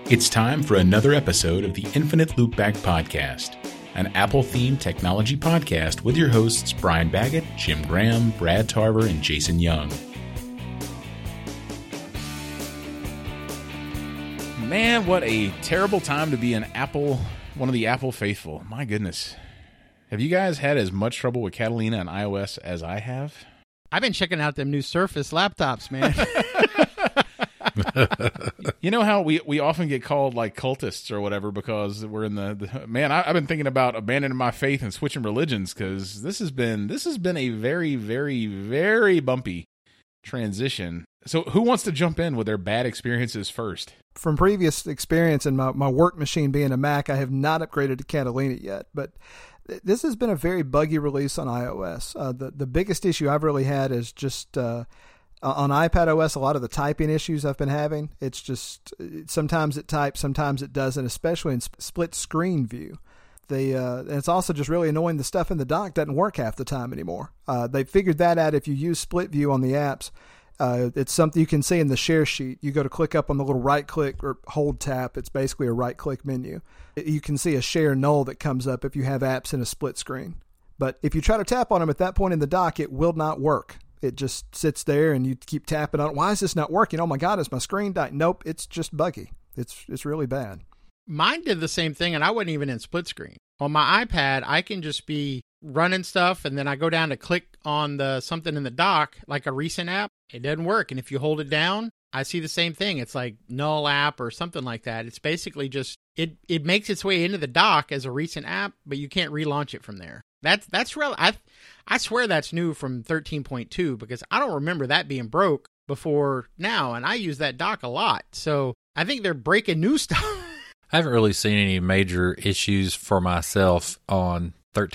It's time for another episode of the Infinite Loopback Podcast, an Apple-themed technology podcast with your hosts Brian Baggett, Jim Graham, Brad Tarver, and Jason Young. Man, what a terrible time to be one of the Apple faithful. My goodness. Have you guys had as much trouble with Catalina and iOS as I have? I've been checking out them new Surface laptops, man. You know how we often get called like cultists or whatever because we're in the man. I've been thinking about abandoning my faith and switching religions because this has been a very, very, very bumpy transition. So who wants to jump in with their bad experiences first? From previous experience in my work machine being a Mac, I have not upgraded to Catalina yet, but this has been a very buggy release on iOS. The biggest issue I've really had is just on iPadOS, a lot of the typing issues I've been having. It's just sometimes it types, sometimes it doesn't, especially in split screen view. And it's also just really annoying. The stuff in the dock doesn't work half the time anymore. They figured that out if you use split view on the apps. It's something you can see in the share sheet. You go to click up on the little right click or hold tap. It's basically a right click menu. You can see a share null that comes up if you have apps in a split screen. But if you try to tap on them at that point in the dock, it will not work. It just sits there and you keep tapping on it. Why is this not working? Oh my God, is my screen dying? Nope, it's just buggy. It's really bad. Mine did the same thing, and I wasn't even in split screen. On my iPad, I can just be running stuff, and then I go down to click on something in the dock, like a recent app. It doesn't work, and if you hold it down, I see the same thing. It's like null app or something like that. It's basically just, it makes its way into the dock as a recent app, but you can't relaunch it from there. That's real. I swear that's new from 13.2 because I don't remember that being broke before now, and I use that dock a lot. So I think they're breaking new stuff. I haven't really seen any major issues for myself on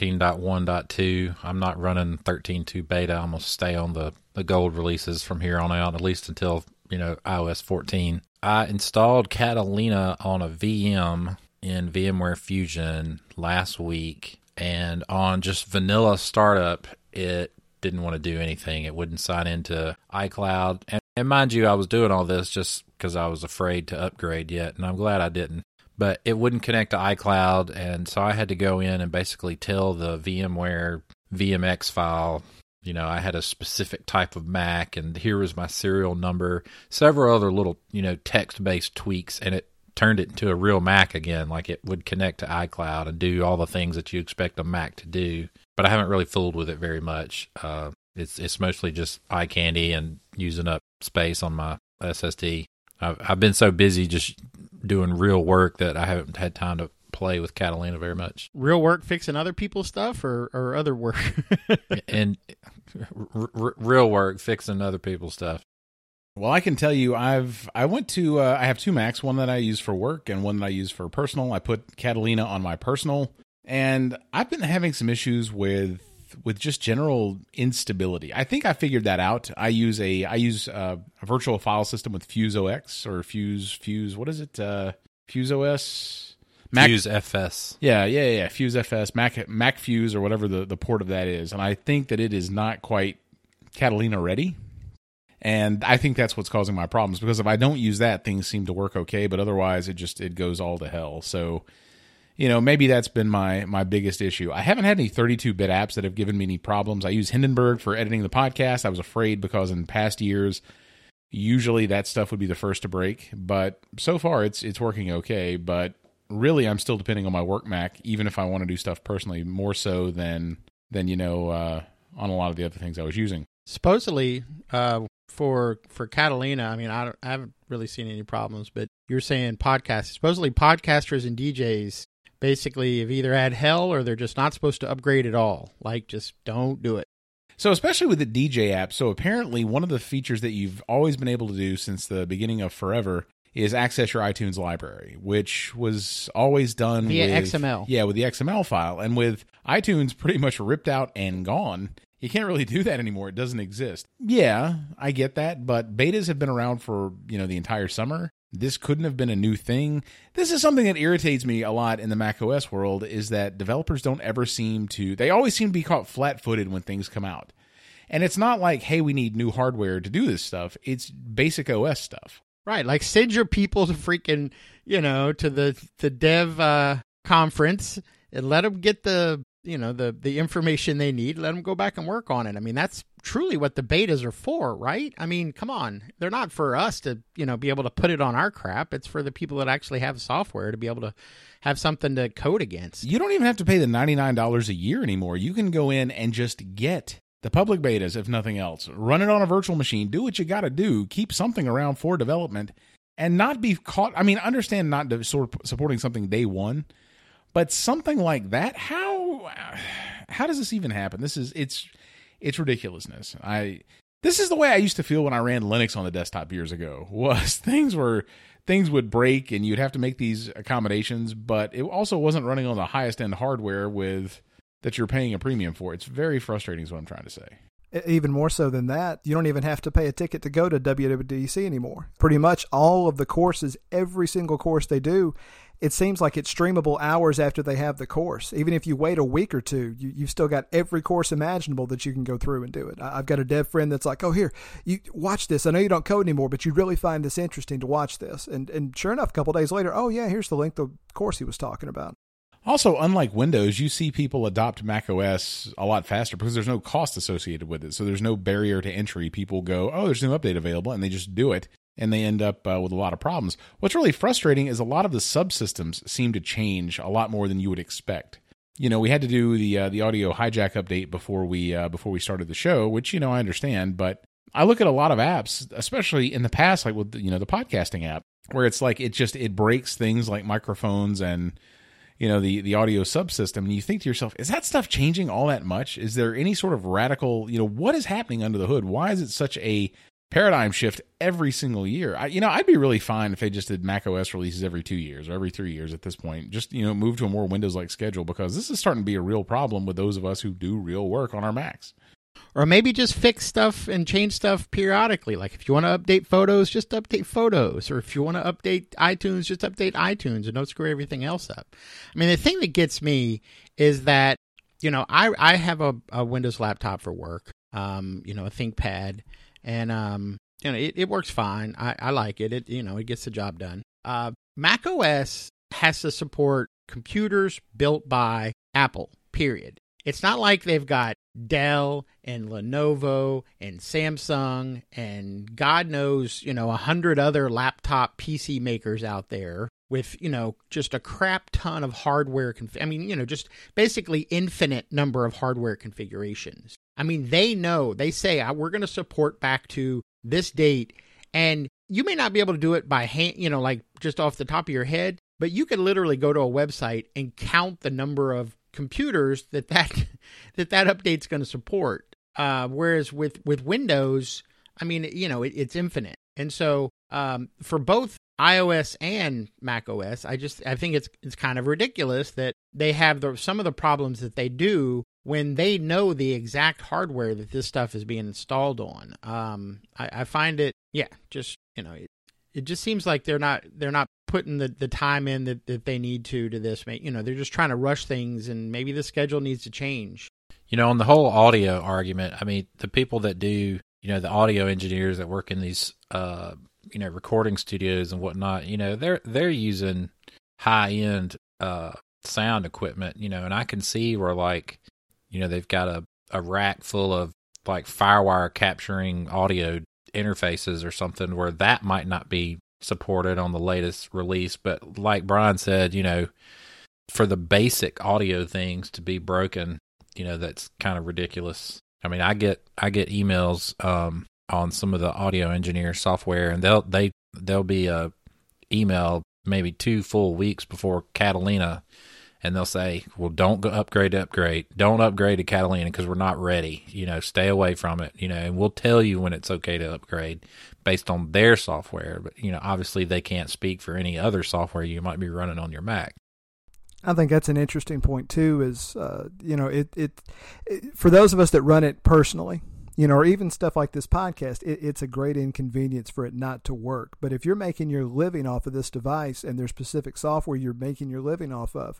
13.1.2. I'm not running 13.2 beta. I'm going to stay on the gold releases from here on out, at least until, iOS 14. I installed Catalina on a VM in VMware Fusion last week, and on just vanilla startup, it didn't want to do anything. It wouldn't sign into iCloud. And mind you, I was doing all this just because I was afraid to upgrade yet, and I'm glad I didn't. But it wouldn't connect to iCloud, and so I had to go in and basically tell the VMware VMX file, I had a specific type of Mac, and here was my serial number, several other little, text-based tweaks, and it turned it into a real Mac again, like it would connect to iCloud and do all the things that you expect a Mac to do. But I haven't really fooled with it very much. It's mostly just eye candy and using up space on my SSD. I've been so busy just doing real work that I haven't had time to play with Catalina very much. Real work fixing other people's stuff or other work? And real work fixing other people's stuff. Well, I can tell you, I have two Macs, one that I use for work and one that I use for personal. I put Catalina on my personal, and I've been having some issues with just general instability. I think I figured that out. I use a virtual file system with FuseOS or Fuse. What is it? FuseOS. FuseFS. Yeah. FuseFS, Mac Fuse, or whatever the port of that is. And I think that it is not quite Catalina ready. And I think that's what's causing my problems, because if I don't use that, things seem to work okay, but otherwise it goes all to hell. So, maybe that's been my biggest issue. I haven't had any 32-bit apps that have given me any problems. I use Hindenburg for editing the podcast. I was afraid because in past years, usually that stuff would be the first to break, but so far it's working okay. But really, I'm still depending on my work Mac, even if I want to do stuff personally, more so than on a lot of the other things I was using. Supposedly, for Catalina, I mean, I haven't really seen any problems, but you're saying podcasts. Supposedly, podcasters and DJs basically have either had hell or they're just not supposed to upgrade at all. Like, just don't do it. So especially with the DJ app, so apparently one of the features that you've always been able to do since the beginning of forever is access your iTunes library, which was always done via with XML. Yeah, with the XML file. And with iTunes pretty much ripped out and gone, you can't really do that anymore. It doesn't exist. Yeah, I get that, but betas have been around for, the entire summer. This couldn't have been a new thing. This is something that irritates me a lot in the macOS world, is that developers don't ever they always seem to be caught flat-footed when things come out. And it's not like, hey, we need new hardware to do this stuff. It's basic OS stuff. Right, like send your people to freaking, to the dev conference and let them get the information they need. Let them go back and work on it. I mean, that's truly what the betas are for, right? I mean, come on. They're not for us to, be able to put it on our crap. It's for the people that actually have software to be able to have something to code against. You don't even have to pay the $99 a year anymore. You can go in and just get the public betas, if nothing else. Run it on a virtual machine. Do what you got to do. Keep something around for development and not be caught. I mean, understand not supporting something day one, but something like that. How does this even happen? It's ridiculousness. This is the way I used to feel when I ran Linux on the desktop years ago. Was things would break and you'd have to make these accommodations, but it also wasn't running on the highest end hardware that you're paying a premium for. It's very frustrating is what I'm trying to say. Even more so than that, you don't even have to pay a ticket to go to WWDC anymore. Pretty much all of the courses, every single course they do, it seems like it's streamable hours after they have the course. Even if you wait a week or two, you've still got every course imaginable that you can go through and do it. I've got a dev friend that's like, oh, here, you watch this. I know you don't code anymore, but you'd really find this interesting to watch this. And sure enough, a couple of days later, oh, yeah, here's the link to the course he was talking about. Also, unlike Windows, you see people adopt macOS a lot faster because there's no cost associated with it. So there's no barrier to entry. People go, oh, there's a new update available, and they just do it. And they end up with a lot of problems. What's really frustrating is a lot of the subsystems seem to change a lot more than you would expect. We had to do the audio hijack update before we started the show, which I understand. But I look at a lot of apps, especially in the past, like with the podcasting app, where it's like it breaks things like microphones and the audio subsystem, and you think to yourself, is that stuff changing all that much? Is there any sort of radical, what is happening under the hood? Why is it such a paradigm shift every single year? I'd be really fine if they just did macOS releases every 2 years or every 3 years at this point. Just, move to a more Windows-like schedule, because this is starting to be a real problem with those of us who do real work on our Macs. Or maybe just fix stuff and change stuff periodically. Like if you want to update photos, just update photos. Or if you want to update iTunes, just update iTunes and don't screw everything else up. I mean, the thing that gets me is that, I have a Windows laptop for work, a ThinkPad. And, it works fine. I like it. It gets the job done. Mac OS has to support computers built by Apple, period. It's not like they've got Dell and Lenovo and Samsung and God knows, 100 other laptop PC makers out there with, just a crap ton of hardware. Just basically infinite number of hardware configurations. I mean, they say, we're going to support back to this date. And you may not be able to do it by hand, like just off the top of your head, but you could literally go to a website and count the number of computers that update's going to support. Whereas with Windows, it's infinite. And so for both iOS and Mac OS, I think it's kind of ridiculous that they have some of the problems that they do when they know the exact hardware that this stuff is being installed on. I find it, it just seems like they're not putting the time in that they need to this. They're just trying to rush things, and maybe the schedule needs to change. On the whole audio argument, I mean, the people that do, the audio engineers that work in these, recording studios and whatnot, they're using high end sound equipment, and I can see where they've got a rack full of like FireWire capturing audio interfaces or something where that might not be supported on the latest release. But like Brian said, for the basic audio things to be broken, that's kind of ridiculous. I mean, I get emails on some of the audio engineer software, and they'll be a email maybe 2 full weeks before Catalina, and they'll say, well, don't go upgrade. Don't upgrade to Catalina because we're not ready. Stay away from it. And we'll tell you when it's okay to upgrade based on their software. But, obviously they can't speak for any other software you might be running on your Mac. I think that's an interesting point too, is, it for those of us that run it personally, or even stuff like this podcast, it's a great inconvenience for it not to work. But if you're making your living off of this device and there's specific software you're making your living off of,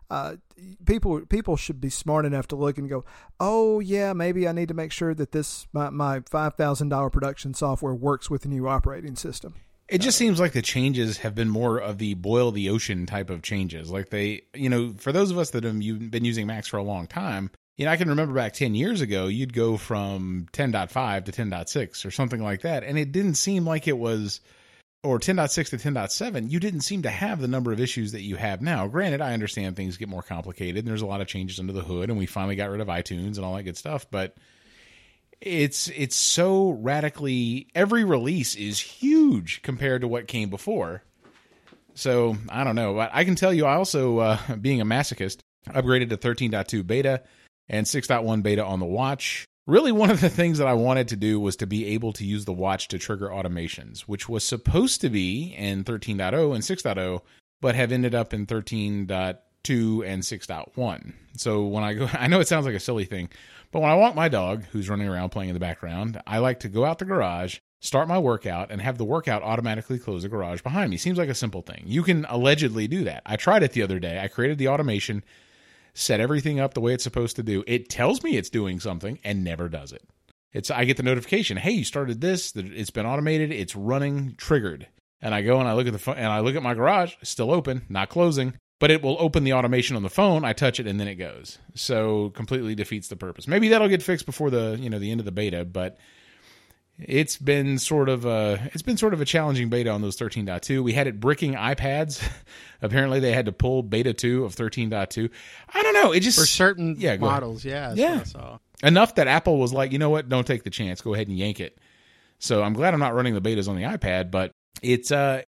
people should be smart enough to look and go, oh yeah, maybe I need to make sure that my $5,000 production software works with the new operating system. It just seems like the changes have been more of the boil the ocean type of changes. Like they, for those of us that have been using Macs for a long time, I can remember back 10 years ago, you'd go from 10.5 to 10.6 or something like that. And it didn't seem like it was, or 10.6 to 10.7, you didn't seem to have the number of issues that you have now. Granted, I understand things get more complicated and there's a lot of changes under the hood and we finally got rid of iTunes and all that good stuff, but it's so radically, every release is huge compared to what came before. So I don't know, but I can tell you, I also, being a masochist, upgraded to 13.2 beta and 6.1 beta on the watch. Really, one of the things that I wanted to do was to be able to use the watch to trigger automations, which was supposed to be in 13.0 and 6.0, but have ended up in 13.2 and 6.1. So when I go, I know it sounds like a silly thing, but when I walk my dog, who's running around playing in the background, I like to go out the garage, start my workout, and have the workout automatically close the garage behind me. Seems like a simple thing. You can allegedly do that. I tried it the other day. I created the automation, set everything up the way it's supposed to do. It tells me it's doing something and never does it. I get the notification, hey, you started this, it's been automated, it's running, triggered. And I go and I look at the phone and I look at my garage, still open, not closing, but it will open the automation on the phone. I touch it and then it goes. So completely defeats the purpose. Maybe that'll get fixed before the end of the beta, but it's been sort of a challenging beta on those 13.2. We had it bricking iPads. Apparently they had to pull beta 2 of 13.2. I don't know. It just for certain models, that's what I saw. Enough that Apple was like, you know what? Don't take the chance. Go ahead and yank it. So I'm glad I'm not running the betas on the iPad, but it's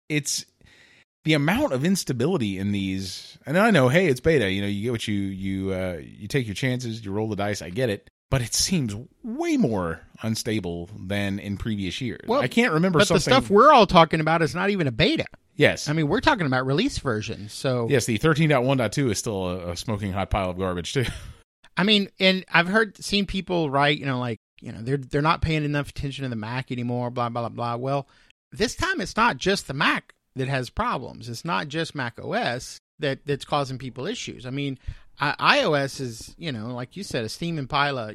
the amount of instability in these. And I know, hey, it's beta. You get what you take your chances, you roll the dice. I get it. But it seems way more unstable than in previous years. Well, I can't remember but something. The stuff we're all talking about is not even a beta. Yes. I mean, we're talking about release versions. So yes, the 13.1.2 is still a smoking hot pile of garbage, too. I mean, and I've seen people write, they're not paying enough attention to the Mac anymore, blah, blah, blah, blah. Well, this time it's not just the Mac that has problems. It's not just Mac OS that's causing people issues. I mean, iOS is, like you said, a Steam and Pila,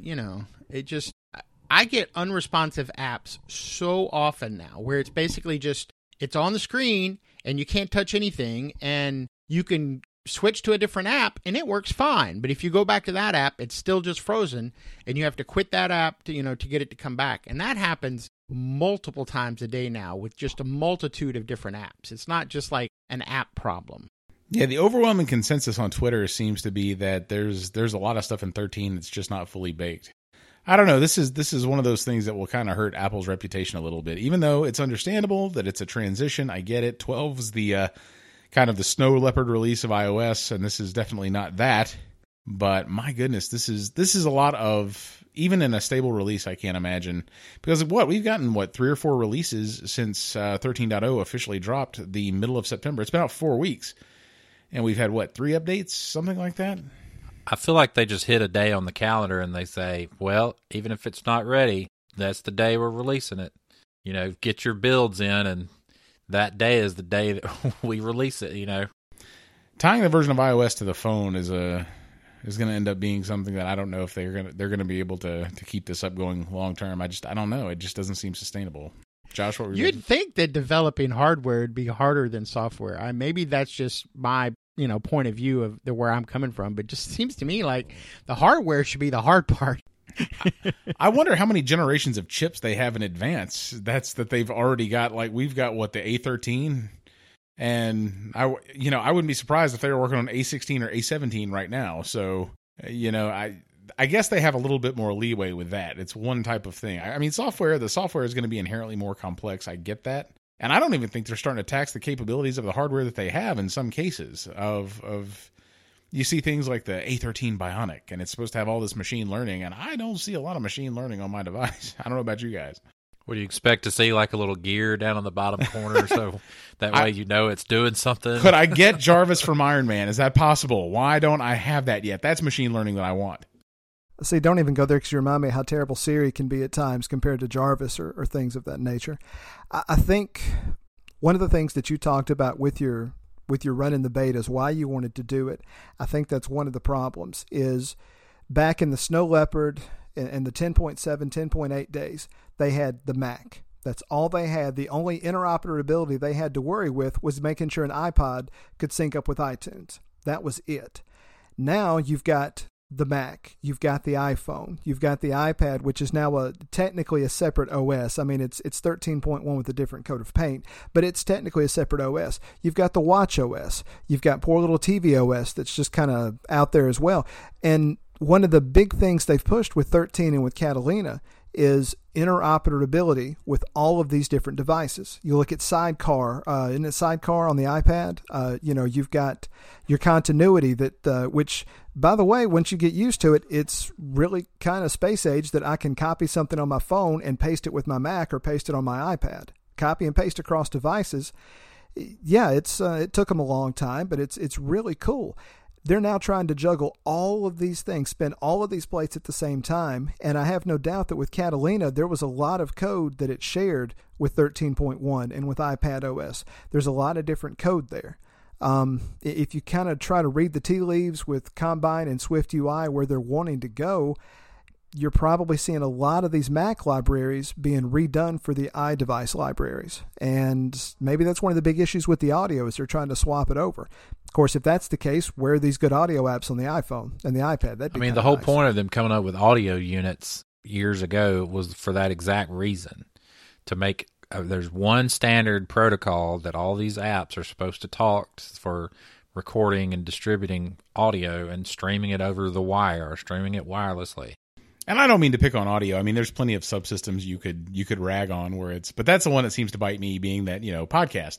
I get unresponsive apps so often now where it's basically just, it's on the screen and you can't touch anything and you can switch to a different app and it works fine. But if you go back to that app, it's still just frozen and you have to quit that app to get it to come back. And that happens multiple times a day now with just a multitude of different apps. It's not just like an app problem. Yeah, the overwhelming consensus on Twitter seems to be that there's a lot of stuff in 13 that's just not fully baked. I don't know. This is one of those things that will kind of hurt Apple's reputation a little bit, even though it's understandable that it's a transition. I get it. 12 is the kind of the snow leopard release of iOS, and this is definitely not that. But my goodness, this is a lot of, even in a stable release, I can't imagine. Because we've gotten 3 or 4 releases since 13.0 officially dropped the middle of September. It's been out 4 weeks. And we've had, 3 updates? Something like that? I feel like they just hit a day on the calendar and they say, well, even if it's not ready, that's the day we're releasing it. Get your builds in, and that day is the day that we release it, Tying the version of iOS to the phone is going to end up being something that I don't know if they're going to be able to keep this up going long term. I don't know. It just doesn't seem sustainable. Josh, what were you You'd think that developing hardware would be harder than software. Maybe that's just my point of view of where I'm coming from, but it just seems to me like the hardware should be the hard part. I wonder how many generations of chips they have in advance. That they've already got. Like we've got the A13, and I wouldn't be surprised if they were working on A16 or A17 right now. So I guess they have a little bit more leeway with that. It's one type of thing. I mean, the software is going to be inherently more complex. I get that. And I don't even think they're starting to tax the capabilities of the hardware that they have in some cases of you see things like the A13 Bionic, and it's supposed to have all this machine learning, and I don't see a lot of machine learning on my device. I don't know about you guys. Would you expect to see like a little gear down on the bottom corner so that way it's doing something? Could I get Jarvis from Iron Man? Is that possible? Why don't I have that yet? That's machine learning that I want. See, don't even go there because you remind me how terrible Siri can be at times compared to Jarvis or things of that nature. I think one of the things that you talked about with your running the betas, why you wanted to do it, I think that's one of the problems is back in the Snow Leopard and the 10.7, 10.8 days, they had the Mac. That's all they had. The only interoperability they had to worry with was making sure an iPod could sync up with iTunes. That was it. Now you've got the Mac, you've got the iPhone, you've got the iPad, which is now technically a separate OS. I mean, it's 13.1 with a different coat of paint, but it's technically a separate OS. You've got the Watch OS. You've got poor little TV OS that's just kind of out there as well. And one of the big things they've pushed with 13 and with Catalina is interoperability with all of these different devices. You look at Sidecar, isn't it Sidecar on the iPad? You've got your continuity that, which, by the way, once you get used to it, it's really kind of space age that I can copy something on my phone and paste it with my Mac or paste it on my iPad. Copy and paste across devices. Yeah, it took them a long time, but it's really cool. They're now trying to juggle all of these things, spin all of these plates at the same time, and I have no doubt that with Catalina, there was a lot of code that it shared with 13.1 and with iPad OS. There's a lot of different code there. If you kind of try to read the tea leaves with Combine and Swift UI where they're wanting to go, you're probably seeing a lot of these Mac libraries being redone for the iDevice libraries. And maybe that's one of the big issues with the audio is they're trying to swap it over. Of course, if that's the case, where are these good audio apps on the iPhone and the iPad? That'd be the whole point of them coming up with audio units years ago was for that exact reason, to make there's one standard protocol that all these apps are supposed to talk for recording and distributing audio and streaming it over the wire or streaming it wirelessly. And I don't mean to pick on audio. I mean, there's plenty of subsystems you could rag on but that's the one that seems to bite me, being that, podcast.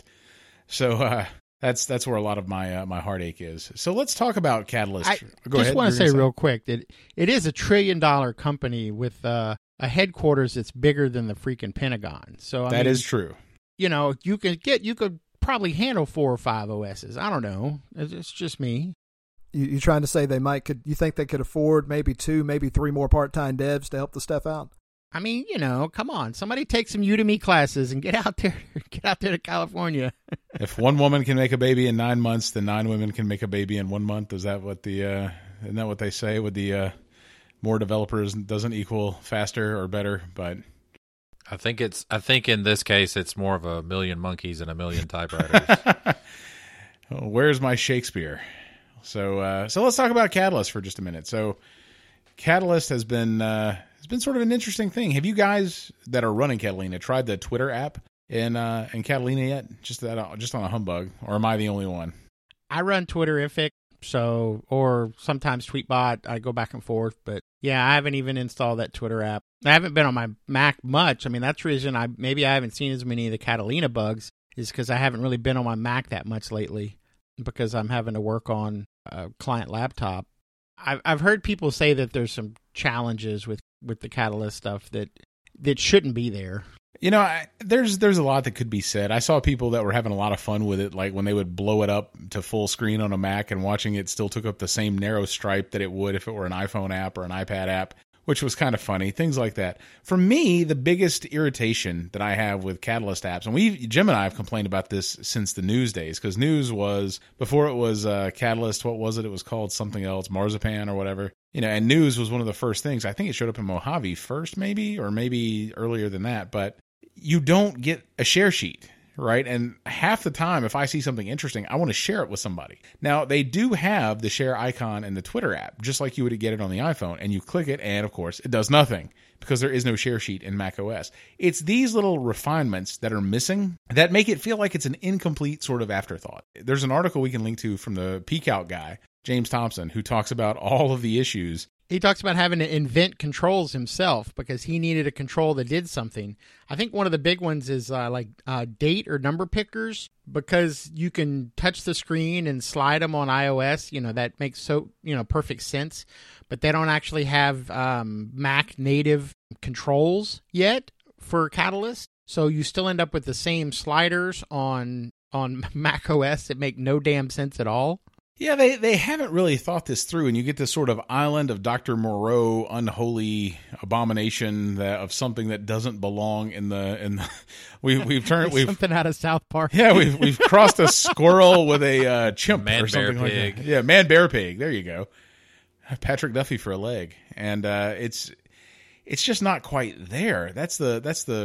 So that's where a lot of my heartache is. So let's talk about Catalyst. Go ahead. I just want to say real quick that it is a $1 trillion company with a headquarters that's bigger than the freaking Pentagon. So that is true. You could probably handle 4 or 5 OSs. I don't know. It's just me. You trying to say you think they could afford maybe 2, maybe 3 more part-time devs to help the stuff out? I mean, come on. Somebody take some Udemy classes and get out there to California. If one woman can make a baby in 9 months, then 9 women can make a baby in 1 month. Is that what isn't that what they say with the more developers doesn't equal faster or better? But I think in this case, it's more of a million monkeys and a million typewriters. Where's my Shakespeare? So let's talk about Catalyst for just a minute. So Catalyst has been sort of an interesting thing. Have you guys that are running Catalina tried the Twitter app in Catalina yet? Just on a humbug, or am I the only one? I run Twitterific, or sometimes Tweetbot. I go back and forth, but yeah, I haven't even installed that Twitter app. I haven't been on my Mac much. I mean, that's the reason I haven't seen as many of the Catalina bugs, is because I haven't really been on my Mac that much lately, because I'm having to work on a client laptop. I've heard people say that there's some challenges with the Catalyst stuff that shouldn't be there. There's a lot that could be said. I saw people that were having a lot of fun with it, like when they would blow it up to full screen on a Mac and watching it still took up the same narrow stripe that it would if it were an iPhone app or an iPad app, which was kind of funny, things like that. For me, the biggest irritation that I have with Catalyst apps, and Jim and I have complained about this since the News days, because News was, before it was Catalyst, what was it? It was called something else, Marzipan or whatever. And News was one of the first things. I think it showed up in Mojave first, maybe, or maybe earlier than that. But you don't get a share sheet, right? And half the time, if I see something interesting, I want to share it with somebody. Now, they do have the share icon in the Twitter app, just like you would get it on the iPhone. And you click it, and of course, it does nothing, because there is no share sheet in macOS. It's these little refinements that are missing that make it feel like it's an incomplete sort of afterthought. There's an article we can link to from the Peak Out guy, James Thompson, who talks about all of the issues. He talks about having to invent controls himself because he needed a control that did something. I think one of the big ones is date or number pickers, because you can touch the screen and slide them on iOS. That makes perfect sense. But they don't actually have Mac native controls yet for Catalyst. So you still end up with the same sliders on Mac OS that make no damn sense at all. Yeah, they haven't really thought this through, and you get this sort of island of Dr. Moreau unholy abomination of something that doesn't belong in the we've turned something out of South Park. Yeah, we've crossed a squirrel with a chimp man, or something bear, like pig. that. Yeah, man, bear, pig. There you go. Patrick Duffy for a leg, and it's just not quite there. That's the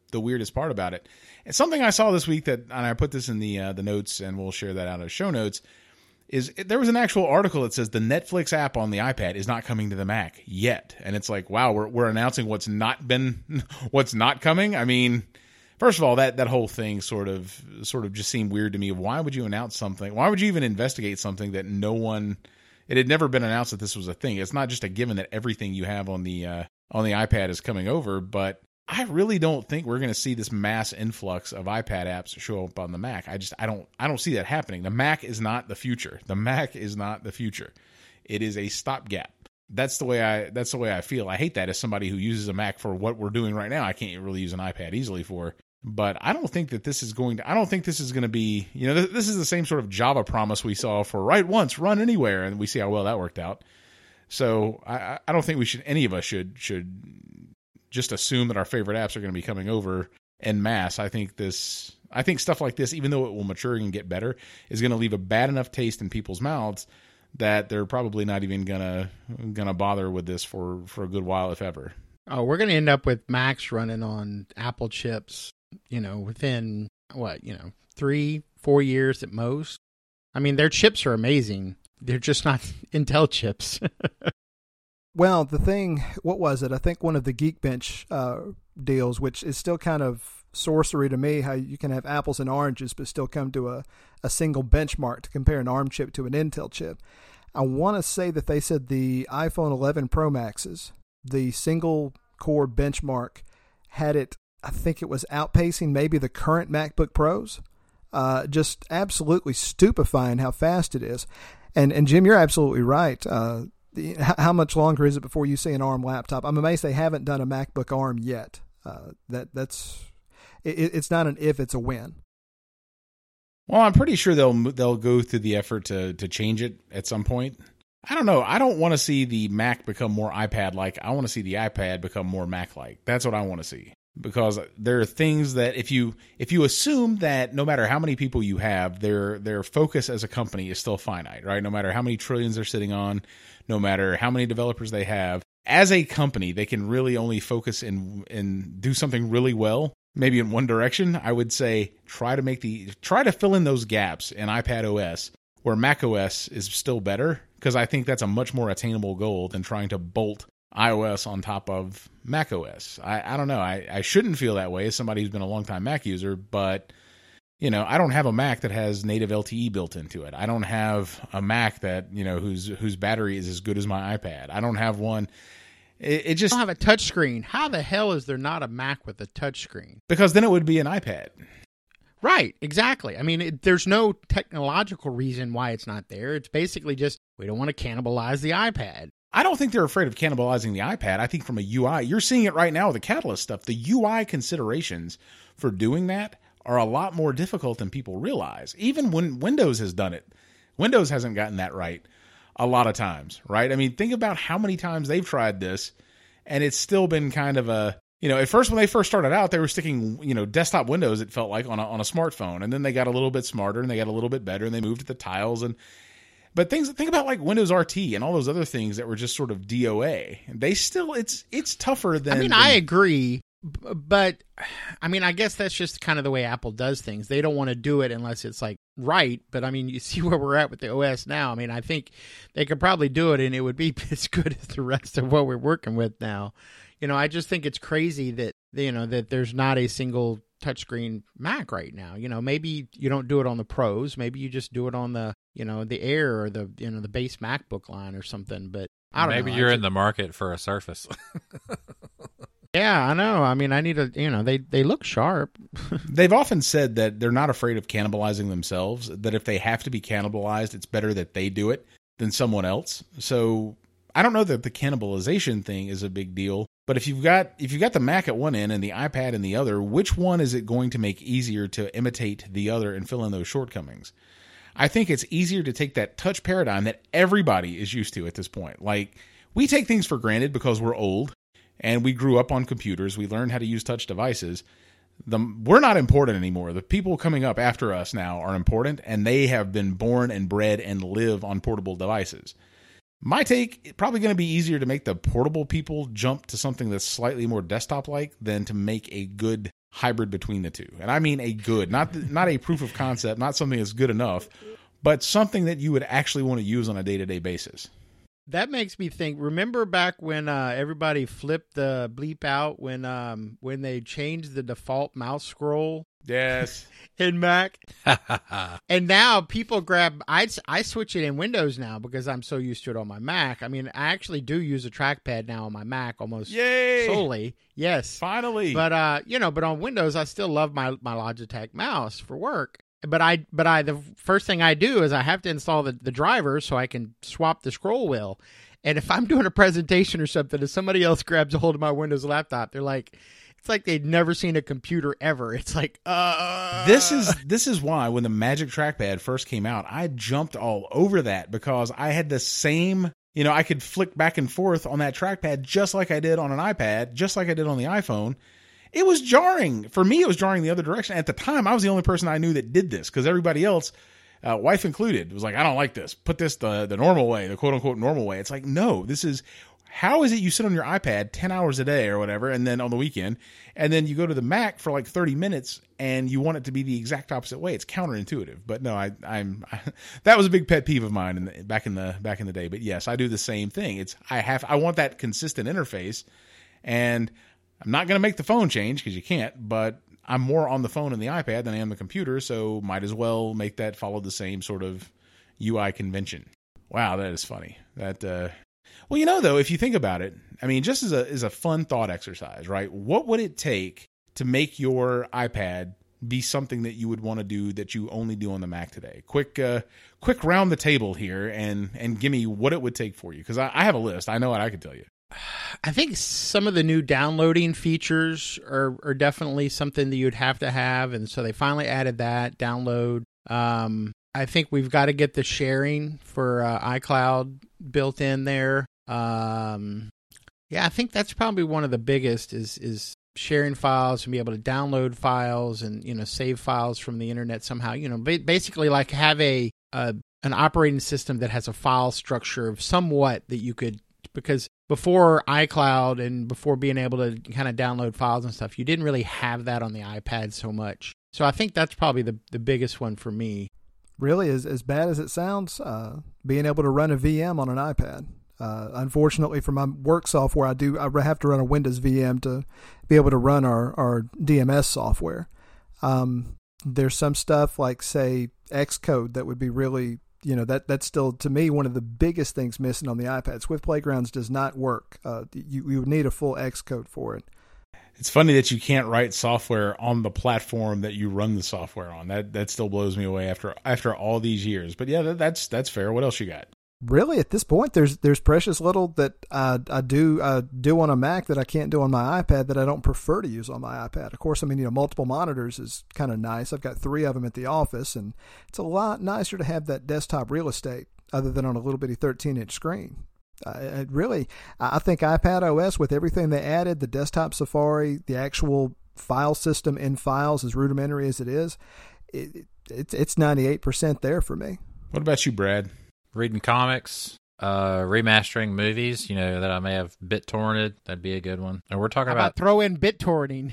the weirdest part about it. And something I saw this week and I put this in the notes, and we'll share that out as show notes, is there was an actual article that says the Netflix app on the iPad is not coming to the Mac yet. And it's like, wow, we're announcing what's not coming. I mean, first of all, that whole thing sort of just seemed weird to me. Why would you announce something? Why would you even investigate something that it had never been announced that this was a thing? It's not just a given that everything you have on the iPad is coming over, but I really don't think we're going to see this mass influx of iPad apps show up on the Mac. I don't see that happening. The Mac is not the future. The Mac is not the future. It is a stopgap. That's the way I feel. I hate that as somebody who uses a Mac for what we're doing right now. I can't really use an iPad easily for. But I don't think that this is going to be, this is the same sort of Java promise we saw for write once, run anywhere, and we see how well that worked out. So I don't think any of us should just assume that our favorite apps are going to be coming over en masse. I think stuff like this, even though it will mature and get better, is going to leave a bad enough taste in people's mouths that they're probably not even gonna bother with this for a good while, if ever. Oh, we're going to end up with Macs running on Apple chips, within 3-4 years at most. I mean, their chips are amazing. They're just not Intel chips. Well, the thing, what was it? I think one of the Geekbench deals, which is still kind of sorcery to me, how you can have apples and oranges but still come to a single benchmark to compare an ARM chip to an Intel chip. I want to say that they said the iPhone 11 Pro Maxes, the single core benchmark, had it, I think it was outpacing maybe the current MacBook Pros. Just absolutely stupefying how fast it is. And Jim, you're absolutely right. How much longer is it before you see an ARM laptop? I'm amazed they haven't done a MacBook ARM yet. It's not an if, it's a when. Well, I'm pretty sure they'll go through the effort to change it at some point. I don't know. I don't want to see the Mac become more iPad-like. I want to see the iPad become more Mac-like. That's what I want to see. Because there are things that if you assume that no matter how many people you have, their focus as a company is still finite, right? No matter how many trillions they're sitting on, no matter how many developers they have, as a company, they can really only focus and do something really well, maybe in one direction. I would say try to fill in those gaps in iPad OS where Mac OS is still better, because I think that's a much more attainable goal than trying to bolt iOS on top of Mac OS. I don't know. I shouldn't feel that way as somebody who's been a long-time Mac user, but I don't have a Mac that has native LTE built into it. I don't have a Mac that, whose battery is as good as my iPad. I don't have one. It just... I don't have a touchscreen. How the hell is there not a Mac with a touchscreen? Because then it would be an iPad. Right, exactly. I mean, there's no technological reason why it's not there. It's basically just, we don't want to cannibalize the iPad. I don't think they're afraid of cannibalizing the iPad. I think from a UI, you're seeing it right now with the Catalyst stuff. The UI considerations for doing that are a lot more difficult than people realize. Even when Windows has done it, Windows hasn't gotten that right a lot of times, right? I mean, think about how many times they've tried this, and it's still been kind of a, at first when they first started out, they were sticking, desktop Windows, it felt like, on a smartphone. And then they got a little bit smarter and they got a little bit better and they moved to the tiles. But think about like Windows RT and all those other things that were just sort of DOA. They still, it's tougher than... I agree, but I guess that's just kind of the way Apple does things. They don't want to do it unless it's like right. But you see where we're at with the OS now. I think they could probably do it and it would be as good as the rest of what we're working with now. I just think it's crazy that, that there's not a single touchscreen Mac right now. Maybe you don't do it on the Pros. Maybe you just do it on the, the Air or the, the base MacBook line or something. But I don't know. Maybe you're in the market for a Surface. Yeah, I know. I need a, they look sharp. They've often said that they're not afraid of cannibalizing themselves, that if they have to be cannibalized, it's better that they do it than someone else. So I don't know that the cannibalization thing is a big deal. But if you've got the Mac at one end and the iPad in the other, which one is it going to make easier to imitate the other and fill in those shortcomings? I think it's easier to take that touch paradigm that everybody is used to at this point. Like, we take things for granted because we're old and we grew up on computers. We learned how to use touch devices. We're not important anymore. The people coming up after us now are important, and they have been born and bred and live on portable devices. My take, probably going to be easier to make the portable people jump to something that's slightly more desktop-like than to make a good hybrid between the two. And I mean a good, not a proof of concept, not something that's good enough, but something that you would actually want to use on a day-to-day basis. That makes me think. Remember back when everybody flipped the bleep out when they changed the default mouse scroll? Yes. In Mac. And now people grab. I switch it in Windows now because I'm so used to it on my Mac. I mean, I actually do use a trackpad now on my Mac almost solely. Yes, finally. But but on Windows, I still love my Logitech mouse for work. But the first thing I do is I have to install the driver so I can swap the scroll wheel. And if I'm doing a presentation or something, if somebody else grabs a hold of my Windows laptop, they're like, it's like they'd never seen a computer ever. It's like, This is why when the Magic Trackpad first came out, I jumped all over that because I had the same, I could flick back and forth on that trackpad just like I did on an iPad, just like I did on the iPhone. It was jarring. For me, it was jarring the other direction. At the time, I was the only person I knew that did this because everybody else, wife included, was like, I don't like this. Put this the normal way, the quote-unquote normal way. It's like, no, how is it you sit on your iPad 10 hours a day or whatever, and then on the weekend, and then you go to the Mac for like 30 minutes and you want it to be the exact opposite way? It's counterintuitive. But no, that was a big pet peeve of mine back in the day. But yes, I do the same thing. I want that consistent interface, and I'm not going to make the phone change because you can't, but I'm more on the phone and the iPad than I am the computer, so might as well make that follow the same sort of UI convention. Wow, that is funny. Well, though, if you think about it, I mean, just as a fun thought exercise, right? What would it take to make your iPad be something that you would want to do that you only do on the Mac today? Quick round the table here and give me what it would take for you, because I have a list. I know what I could tell you. I think some of the new downloading features are definitely something that you'd have to have, and so they finally added that, download. I think we've got to get the sharing for iCloud built in there. I think that's probably one of the biggest is sharing files and be able to download files and save files from the internet somehow. Basically like have an operating system that has a file structure of somewhat that you could, because before iCloud and before being able to kind of download files and stuff, you didn't really have that on the iPad so much. So I think that's probably the biggest one for me. Really, as bad as it sounds, being able to run a VM on an iPad. Unfortunately, for my work software, I have to run a Windows VM to be able to run our DMS software. There's some stuff like, say, Xcode that would be really, that's still, to me, one of the biggest things missing on the iPad. Swift Playgrounds does not work. You would need a full Xcode for it. It's funny that you can't write software on the platform that you run the software on. That still blows me away after all these years. But yeah, that's fair. What else you got? Really, at this point, there's precious little that I do on a Mac that I can't do on my iPad that I don't prefer to use on my iPad. Of course, I mean, multiple monitors is kind of nice. I've got 3 of them at the office, and it's a lot nicer to have that desktop real estate other than on a little bitty 13-inch screen. I think iPad OS, with everything they added, the desktop Safari, the actual file system in Files, as rudimentary as it is, it's 98% there for me. What about you, Brad? Reading comics, remastering movies, that I may have BitTorrented. That'd be a good one. And we're talking about throw in BitTorrenting.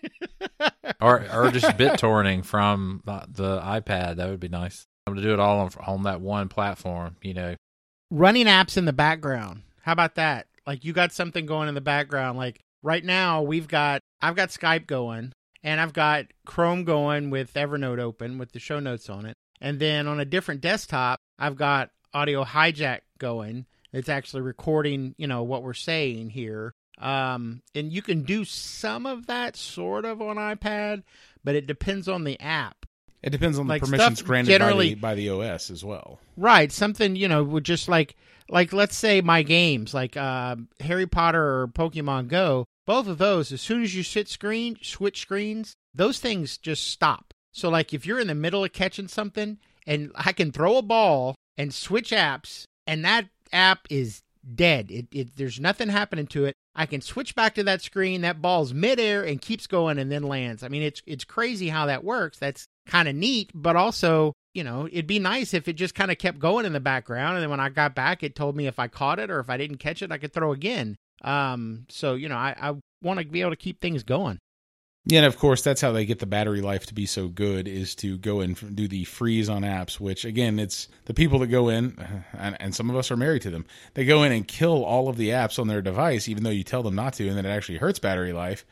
or just BitTorrenting from the iPad. That would be nice. I'm going to do it all on that one platform, Running apps in the background. How about that? Like, you got something going in the background. Like right now I've got Skype going, and I've got Chrome going with Evernote open with the show notes on it. And then on a different desktop, I've got Audio Hijack going. It's actually recording, what we're saying here. And you can do some of that sort of on iPad, but it depends on the app. It depends on the permissions granted by the OS as well. Right. Something, would just like let's say my games, like Harry Potter or Pokemon Go, both of those, as soon as you switch screens, those things just stop. So like if you're in the middle of catching something and I can throw a ball and switch apps and that app is dead. There's nothing happening to it. I can switch back to that screen. That ball's midair and keeps going and then lands. I mean, it's crazy how that works. That's kind of neat, but also, it'd be nice if it just kind of kept going in the background. And then when I got back, it told me if I caught it or if I didn't catch it, I could throw again. So, I want to be able to keep things going. Yeah, and of course, that's how they get the battery life to be so good, is to go and do the freeze on apps, which, again, it's the people that go in, and some of us are married to them, they go in and kill all of the apps on their device, even though you tell them not to, and then it actually hurts battery life.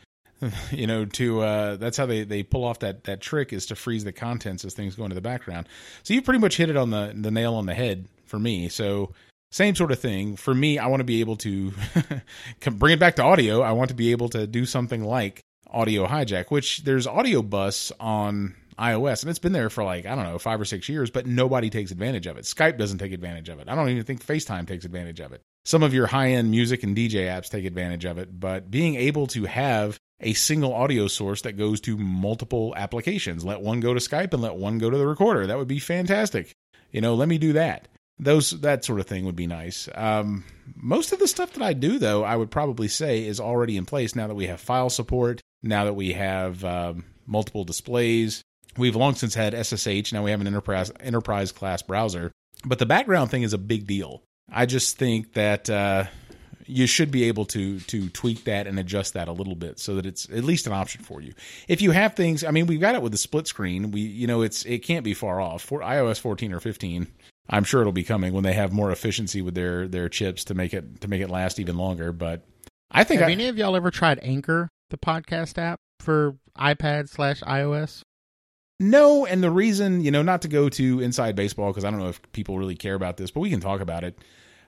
That's how they pull off that trick, is to freeze the contents as things go into the background. So you pretty much hit it on the nail on the head for me. So same sort of thing. For me, I want to be able to bring it back to audio. I want to be able to do something like Audio Hijack, which there's Audio Bus on iOS, and it's been there for 5 or 6 years, but nobody takes advantage of it. Skype doesn't take advantage of it. I don't even think FaceTime takes advantage of it. Some of your high-end music and DJ apps take advantage of it, but being able to have a single audio source that goes to multiple applications, let one go to Skype and let one go to the recorder, that would be fantastic. Let me do that. That sort of thing would be nice. Most of the stuff that I do, though, I would probably say is already in place now that we have file support, now that we have multiple displays. We've long since had SSH. Now we have an enterprise class browser. But the background thing is a big deal. I just think that you should be able to tweak that and adjust that a little bit so that it's at least an option for you. If you have things, we've got it with the split screen. It can't be far off. For iOS 14 or 15, I'm sure it'll be coming when they have more efficiency with their chips to make it last even longer. But I think have any of y'all ever tried Anchor, the podcast app for iPad/iOS? No, and the reason, not to go to inside baseball, because I don't know if people really care about this, but we can talk about it.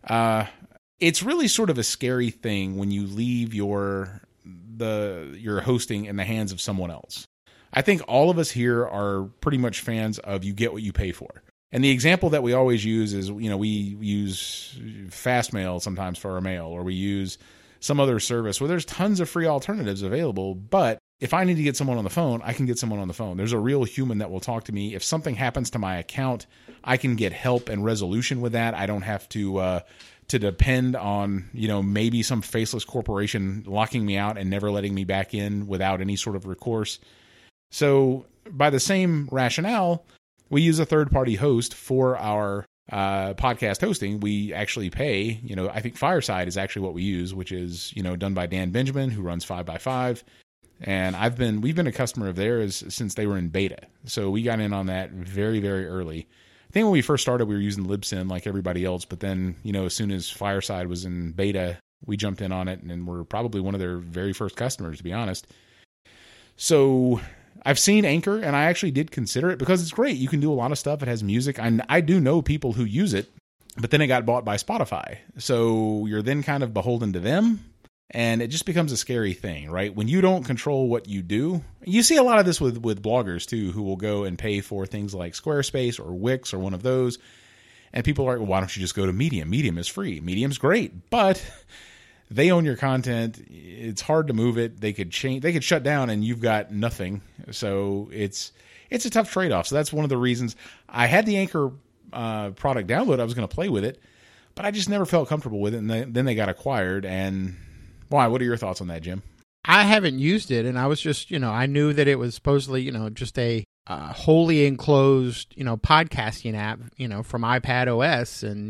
It's really sort of a scary thing when you leave your hosting in the hands of someone else. I think all of us here are pretty much fans of you get what you pay for. And the example that we always use is, we use Fastmail sometimes for our mail, or we use some other service where there's tons of free alternatives available. But if I need to get someone on the phone, I can get someone on the phone. There's a real human that will talk to me. If something happens to my account, I can get help and resolution with that. I don't have to depend on, maybe some faceless corporation locking me out and never letting me back in without any sort of recourse. So by the same rationale, we use a third-party host for our podcast hosting. We actually pay, I think Fireside is actually what we use, which is, done by Dan Benjamin, who runs 5x5. And we've been a customer of theirs since they were in beta. So we got in on that very, very early. I think when we first started, we were using Libsyn like everybody else. But then, as soon as Fireside was in beta, we jumped in on it, and we're probably one of their very first customers, to be honest. So I've seen Anchor, and I actually did consider it because it's great. You can do a lot of stuff. It has music. I do know people who use it, but then it got bought by Spotify. So you're then kind of beholden to them, and it just becomes a scary thing, right? When you don't control what you do. You see a lot of this with bloggers, too, who will go and pay for things like Squarespace or Wix or one of those. And people are like, well, why don't you just go to Medium? Medium is free. Medium's great, but they own your content. It's hard to move it. They could change. They could shut down, and you've got nothing. So it's a tough trade-off. So that's one of the reasons I had the Anchor product download. I was going to play with it, but I just never felt comfortable with it. And then they got acquired. And why? What are your thoughts on that, Jim? I haven't used it, and I was just, I knew that it was supposedly, just a wholly enclosed, podcasting app, from iPad OS and,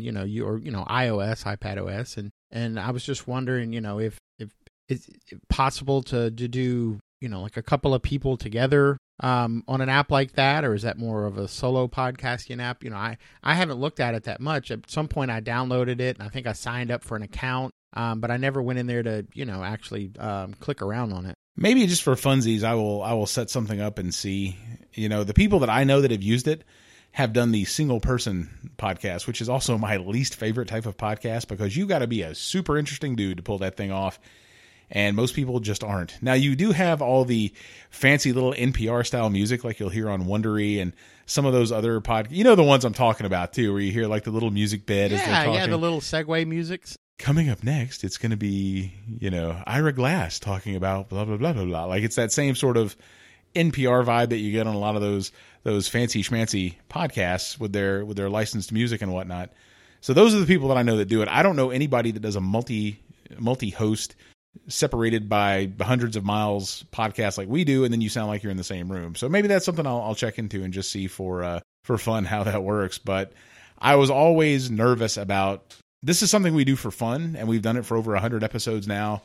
iOS, iPad OS. And I was just wondering, if it's possible to do, like a couple of people together on an app like that, or is that more of a solo podcasting app? I haven't looked at it that much. At some point I downloaded it, and I think I signed up for an account, but I never went in there to, actually click around on it. Maybe just for funsies, I will set something up and see. The people that I know that have used it have done the single person podcast, which is also my least favorite type of podcast because you got to be a super interesting dude to pull that thing off. And most people just aren't. Now, you do have all the fancy little NPR style music like you'll hear on Wondery and some of those other podcasts. The ones I'm talking about, too, where you hear like the little music bed as they're talking. Yeah, the little segue musics. Coming up next, it's going to be, Ira Glass talking about blah, blah, blah, blah, blah. Like it's that same sort of NPR vibe that you get on a lot of those fancy schmancy podcasts with their licensed music and whatnot. So those are the people that I know that do it. I don't know anybody that does a multi-host separated by hundreds of miles podcast like we do, and then you sound like you're in the same room. So maybe that's something I'll check into and just see for fun how that works. But I was always nervous about, this is something we do for fun, and we've done it for over 100 episodes now.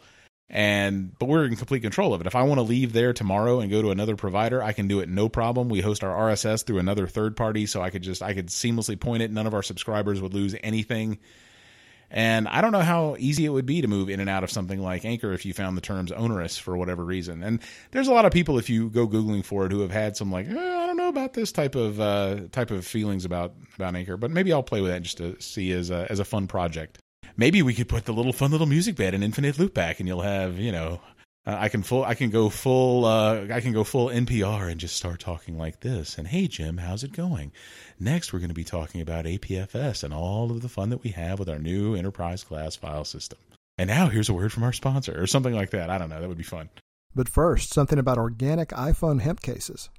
But we're in complete control of it. If I want to leave there tomorrow and go to another provider, I can do it no problem. We host our RSS through another third party, so I could seamlessly point it. None of our subscribers would lose anything. And I don't know how easy it would be to move in and out of something like Anchor if you found the terms onerous for whatever reason. And there's a lot of people, if you go Googling for it, who have had some like, I don't know about this type of feelings about Anchor. But maybe I'll play with that just to see as a fun project. Maybe we could put the fun little music bed in Infinite Loopback, and you'll have, I can go full NPR and just start talking like this. And hey, Jim, how's it going? Next, we're going to be talking about APFS and all of the fun that we have with our new enterprise class file system. And now here's a word from our sponsor, or something like that. I don't know. That would be fun. But first, something about organic iPhone hemp cases.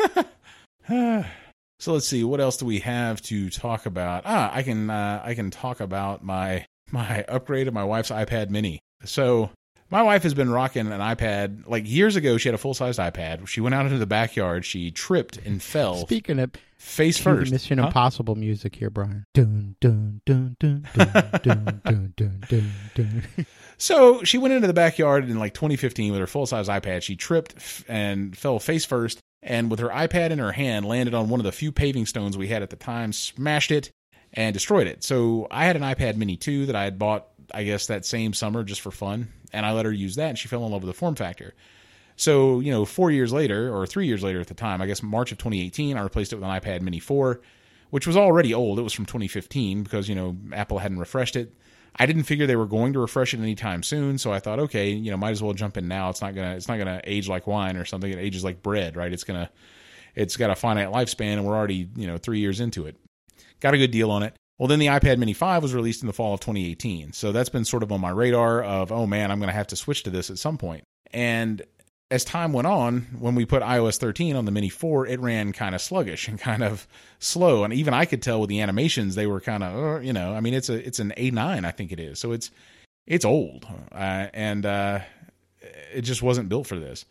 So let's see. What else do we have to talk about? I can talk about my upgrade of my wife's iPad mini. So my wife has been rocking an iPad. Like years ago, she had a full-sized iPad. She went out into the backyard. She tripped and fell. Speaking of face first. Mission Impossible music here, Brian. Dun, dun, dun, dun, dun, dun, dun, dun, dun, dun. So she went into the backyard in like 2015 with her full-size iPad. She tripped and fell face first, and with her iPad in her hand, landed on one of the few paving stones we had at the time, smashed it, and destroyed it. So I had an iPad mini 2 that I had bought, I guess, that same summer just for fun, and I let her use that, and she fell in love with the form factor. So, 4 years later, or 3 years later at the time, I guess March of 2018, I replaced it with an iPad mini 4, which was already old. It was from 2015 because, Apple hadn't refreshed it. I didn't figure they were going to refresh it anytime soon, so I thought, okay, might as well jump in now. It's not gonna age like wine or something. It ages like bread, right? It's got a finite lifespan, and we're already 3 years into it. Got a good deal on it. Well, then the iPad mini 5 was released in the fall of 2018, so that's been sort of on my radar of, oh man, I'm going to have to switch to this at some point. And as time went on, when we put iOS 13 on the Mini 4, it ran kind of sluggish and kind of slow. And even I could tell with the animations, they were kind of, I mean, it's an A9, I think it is. So it's old. And it just wasn't built for this.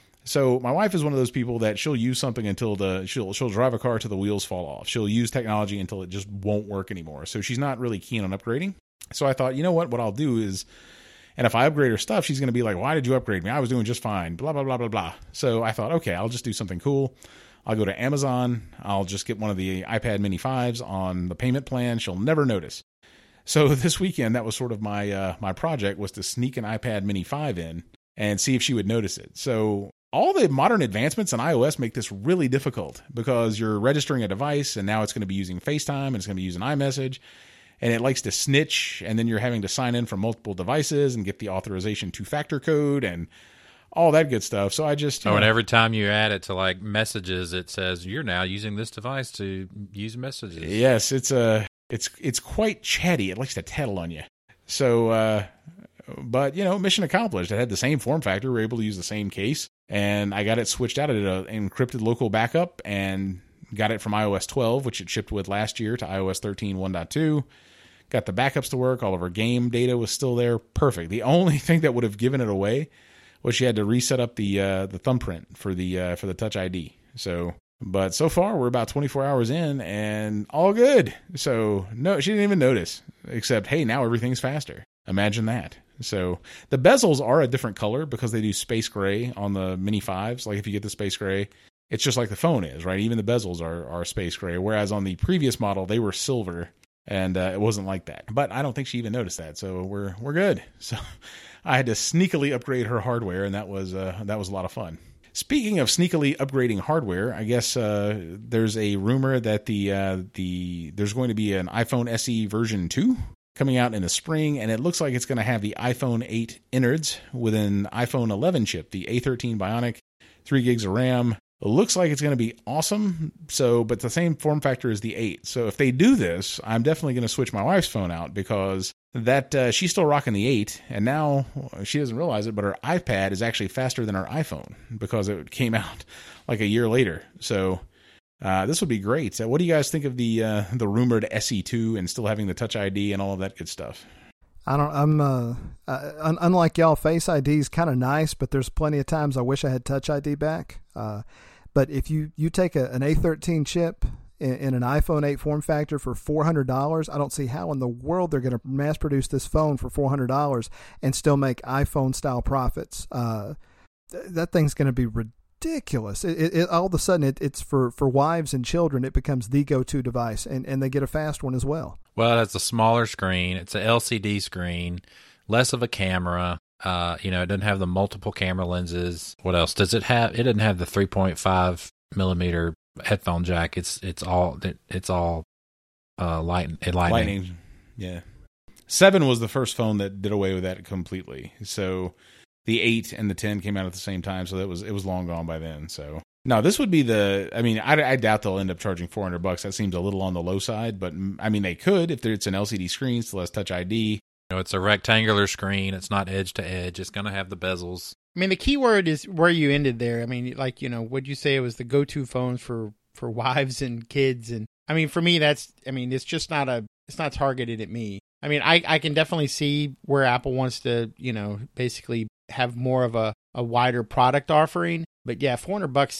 So my wife is one of those people that she'll use something until she'll drive a car till the wheels fall off. She'll use technology until it just won't work anymore. So she's not really keen on upgrading. So I thought, what I'll do is, and if I upgrade her stuff, she's going to be like, why did you upgrade me? I was doing just fine, blah, blah, blah, blah, blah. So I thought, okay, I'll just do something cool. I'll go to Amazon. I'll just get one of the iPad mini 5s on the payment plan. She'll never notice. So this weekend, that was sort of my project, was to sneak an iPad mini 5 in and see if she would notice it. So all the modern advancements in iOS make this really difficult because you're registering a device, and now it's going to be using FaceTime, and it's going to be using iMessage, and it likes to snitch, and then you're having to sign in from multiple devices and get the authorization two-factor code and all that good stuff. So I just... and every time you add it to like messages, it says, you're now using this device to use messages. Yes, it's quite chatty. It likes to tattle on you. So... But, mission accomplished. It had the same form factor. We were able to use the same case. And I got it switched out. I did an encrypted local backup and got it from iOS 12, which it shipped with last year, to iOS 13 1.2. Got the backups to work. All of our game data was still there. Perfect. The only thing that would have given it away was she had to reset up the thumbprint for the Touch ID. But so far, we're about 24 hours in and all good. So, no, she didn't even notice. Except, hey, now everything's faster. Imagine that. So the bezels are a different color because they do space gray on the Mini 5s. Like if you get the space gray, it's just like the phone is, right? Even the bezels are space gray. Whereas on the previous model, they were silver, and it wasn't like that. But I don't think she even noticed that. So we're good. So I had to sneakily upgrade her hardware, and that was a lot of fun. Speaking of sneakily upgrading hardware, I guess there's a rumor that there's going to be an iPhone SE version 2 coming out in the spring, and it looks like it's going to have the iPhone 8 innards with an iPhone 11 chip, the A13 Bionic, 3 gigs of RAM. It looks like it's going to be awesome, but the same form factor as the 8. So if they do this, I'm definitely going to switch my wife's phone out because she's still rocking the 8, and now she doesn't realize it, but her iPad is actually faster than her iPhone because it came out like a year later. So this would be great. What do you guys think of the rumored SE2 and still having the Touch ID and all of that good stuff? Unlike y'all, Face ID is kind of nice, but there's plenty of times I wish I had Touch ID back. But if you take an A13 chip in an iPhone 8 form factor for $400. I don't see how in the world they're going to mass produce this phone for $400 and still make iPhone style profits. That thing's going to be ridiculous. All of a sudden, it's for wives and children. It becomes the go-to device, and they get a fast one as well. Well, it's a smaller screen. It's an LCD screen, less of a camera. It doesn't have the multiple camera lenses. What else does it have? It doesn't have the 3.5 millimeter headphone jack. It's all lightning. Yeah. 7 was the first phone that did away with that completely. So the 8 and the 10 came out at the same time, so it was long gone by then. So no, this would be I doubt they'll end up charging $400. That seems a little on the low side, but I mean they could if it's an LCD screen, still has Touch ID. It's a rectangular screen. It's not edge to edge. It's going to have the bezels. I mean, the key word is where you ended there. I mean, would you say it was the go-to phones for wives and kids? And I mean, for me, it's just it's not targeted at me. I mean, I can definitely see where Apple wants to, basically have more of a wider product offering. But yeah, $400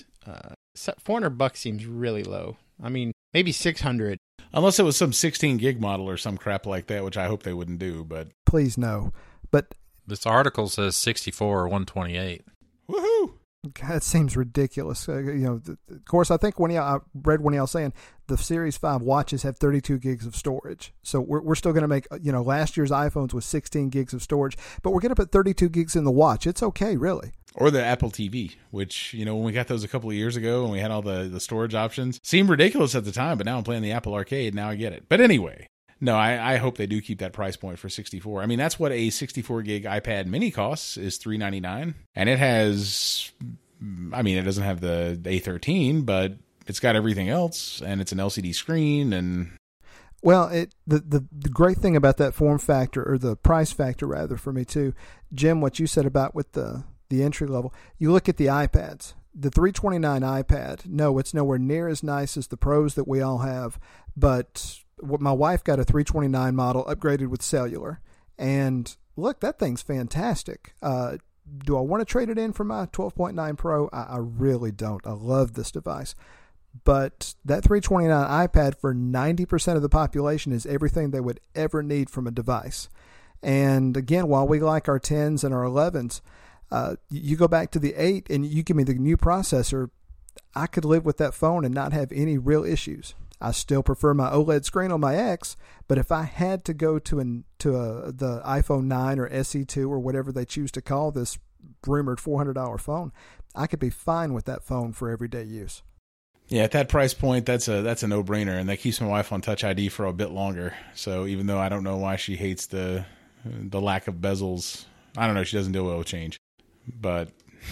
seems really low. I mean, maybe $600. Unless it was some 16 gig model or some crap like that, which I hope they wouldn't do. But please no. But this article says 64 or 128. Woohoo! God, it seems ridiculous. Of course, I think I read one of y'all saying the Series 5 watches have 32 gigs of storage. So we're still going to make, last year's iPhones with 16 gigs of storage, but we're going to put 32 gigs in the watch. It's okay, really. Or the Apple TV, which, when we got those a couple of years ago and we had all the storage options, seemed ridiculous at the time, but now I'm playing the Apple Arcade, now I get it. But anyway, no, I hope they do keep that price point for 64. I mean, that's what a 64 gig iPad mini costs, is $399. And it has, it doesn't have the A13, but it's got everything else, and it's an LCD screen, and... Well, the great thing about that form factor, or the price factor rather, for me too, Jim, what you said about with the entry level, you look at the iPads. The $329 iPad, no, it's nowhere near as nice as the Pros that we all have, but my wife got a $329 model upgraded with cellular, and look, that thing's fantastic. Do I want to trade it in for my 12.9 Pro? I really don't. I love this device. But that $329 iPad for 90% of the population is everything they would ever need from a device. And again, while we like our 10s and our 11s, you go back to the 8 and you give me the new processor, I could live with that phone and not have any real issues. I still prefer my OLED screen on my X, but if I had to go to the iPhone 9 or SE2 or whatever they choose to call this rumored $400 phone, I could be fine with that phone for everyday use. Yeah, at that price point, that's a no-brainer, and that keeps my wife on Touch ID for a bit longer. So even though I don't know why she hates the lack of bezels, I don't know, she doesn't deal well with change, but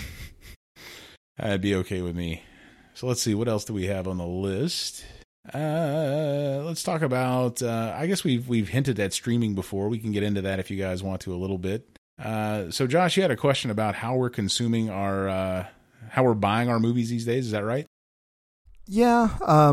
that'd be okay with me. So let's see, what else do we have on the list? Let's talk about, I guess we've hinted at streaming before. We can get into that if you guys want to a little bit. So Josh, you had a question about how we're consuming how we're buying our movies these days. Is that right? Yeah.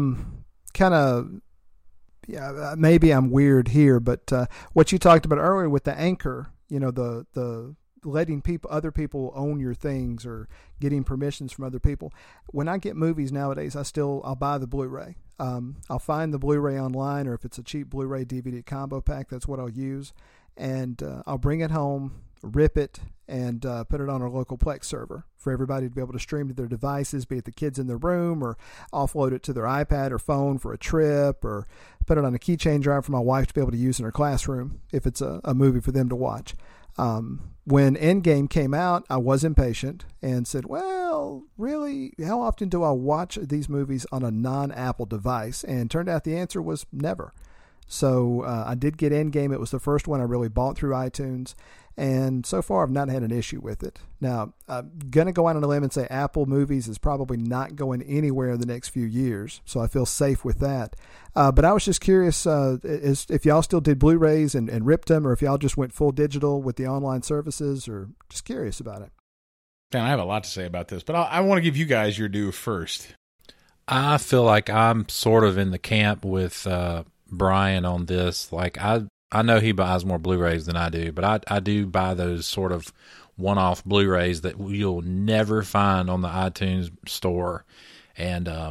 Maybe I'm weird here, but, what you talked about earlier with the Anchor, the letting other people own your things or getting permissions from other people. When I get movies nowadays, I'll buy the Blu-ray. I'll find the Blu-ray online, or if it's a cheap Blu-ray DVD combo pack, that's what I'll use. And I'll bring it home, rip it, and put it on our local Plex server for everybody to be able to stream to their devices, be it the kids in their room, or offload it to their iPad or phone for a trip, or put it on a keychain drive for my wife to be able to use in her classroom if it's a movie for them to watch. When Endgame came out, I was impatient and said, well, really, how often do I watch these movies on a non-Apple device? And turned out the answer was never. So I did get Endgame. It was the first one I really bought through iTunes. And so far, I've not had an issue with it. Now, I'm going to go out on a limb and say Apple Movies is probably not going anywhere in the next few years. So I feel safe with that. But I was just curious if y'all still did Blu-rays and ripped them, or if y'all just went full digital with the online services, or just curious about it. Man, I have a lot to say about this, but I want to give you guys your due first. I feel like I'm sort of in the camp with Brian on this. Like, I know he buys more Blu-rays than I do, but I do buy those sort of one-off Blu-rays that you'll never find on the iTunes store. And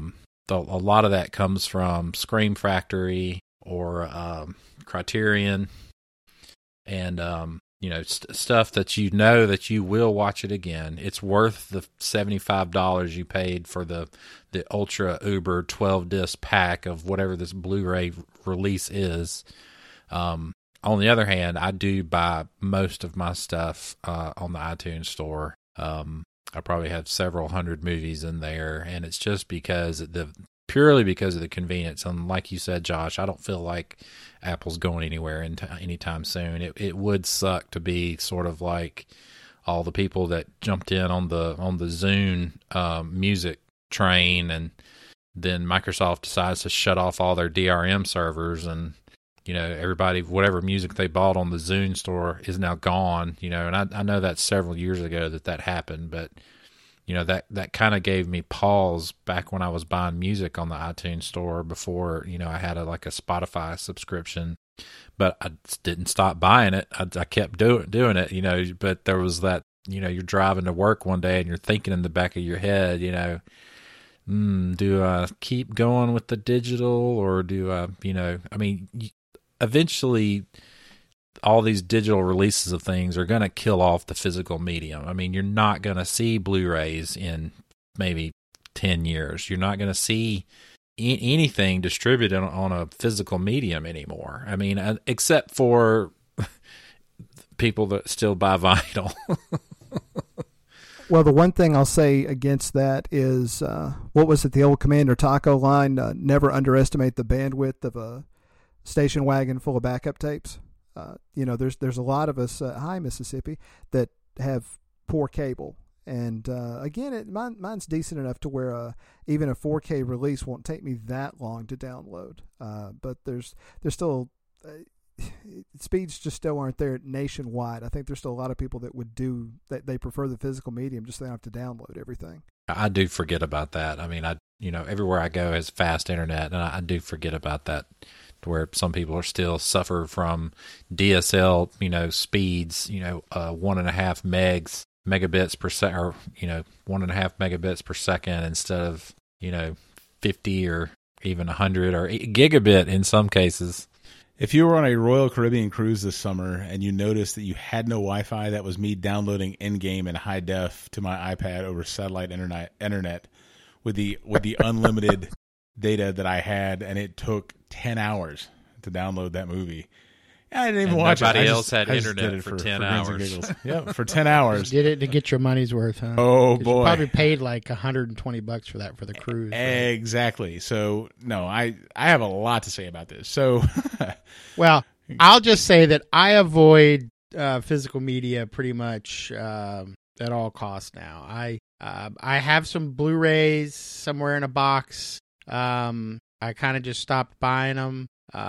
a lot of that comes from Scream Factory or Criterion, and stuff that that you will watch it again. It's worth the $75 you paid for the Ultra Uber 12-disc pack of whatever this Blu-ray release is. On the other hand, I do buy most of my stuff on the iTunes store. I probably have several hundred movies in there, and it's just purely because of the convenience. And like you said, Josh, I don't feel like Apple's going anywhere anytime soon. It would suck to be sort of like all the people that jumped in on the Zune music train, and then Microsoft decides to shut off all their DRM servers, and everybody, whatever music they bought on the Zune store is now gone. And I know that's several years ago that happened, but that kind of gave me pause back when I was buying music on the iTunes store before, I had a Spotify subscription, but I didn't stop buying it. I kept doing it, but there was that, you're driving to work one day and you're thinking in the back of your head, do I keep going with the digital, or do I, eventually all these digital releases of things are going to kill off the physical medium. You're not going to see Blu-rays in maybe 10 years. You're not going to see anything distributed on a physical medium anymore. Except for people that still buy vinyl. Well, the one thing I'll say against that is, what was it, the old Commander Taco line? Never underestimate the bandwidth of a station wagon full of backup tapes. There's a lot of us, hi Mississippi, that have poor cable, and again, mine's decent enough to where even a 4K release won't take me that long to download. But there's still speeds just still aren't there nationwide. I think there's still a lot of people that would do that. They prefer the physical medium, just so they don't have to download everything. I do forget about that. Everywhere I go has fast internet, and I do forget about that, where some people are still suffer from DSL, speeds, 1.5 megabits per second, or 1.5 megabits per second instead of 50 or even 100 or gigabit in some cases. If you were on a Royal Caribbean cruise this summer and you noticed that you had no Wi-Fi, that was me downloading in-game in high def to my iPad over satellite internet with the unlimited data that I had, and it took 10 hours to download that movie. I didn't even watch it. Nobody else had internet for 10 hours. Yeah, for 10 hours. You did it to get your money's worth, huh? Oh, boy. You probably paid like $120 for that for the cruise. Right? Exactly. So, no, I have a lot to say about this. So, well, I'll just say that I avoid physical media pretty much at all costs now. I have some Blu-rays somewhere in a box. I kind of just stopped buying them.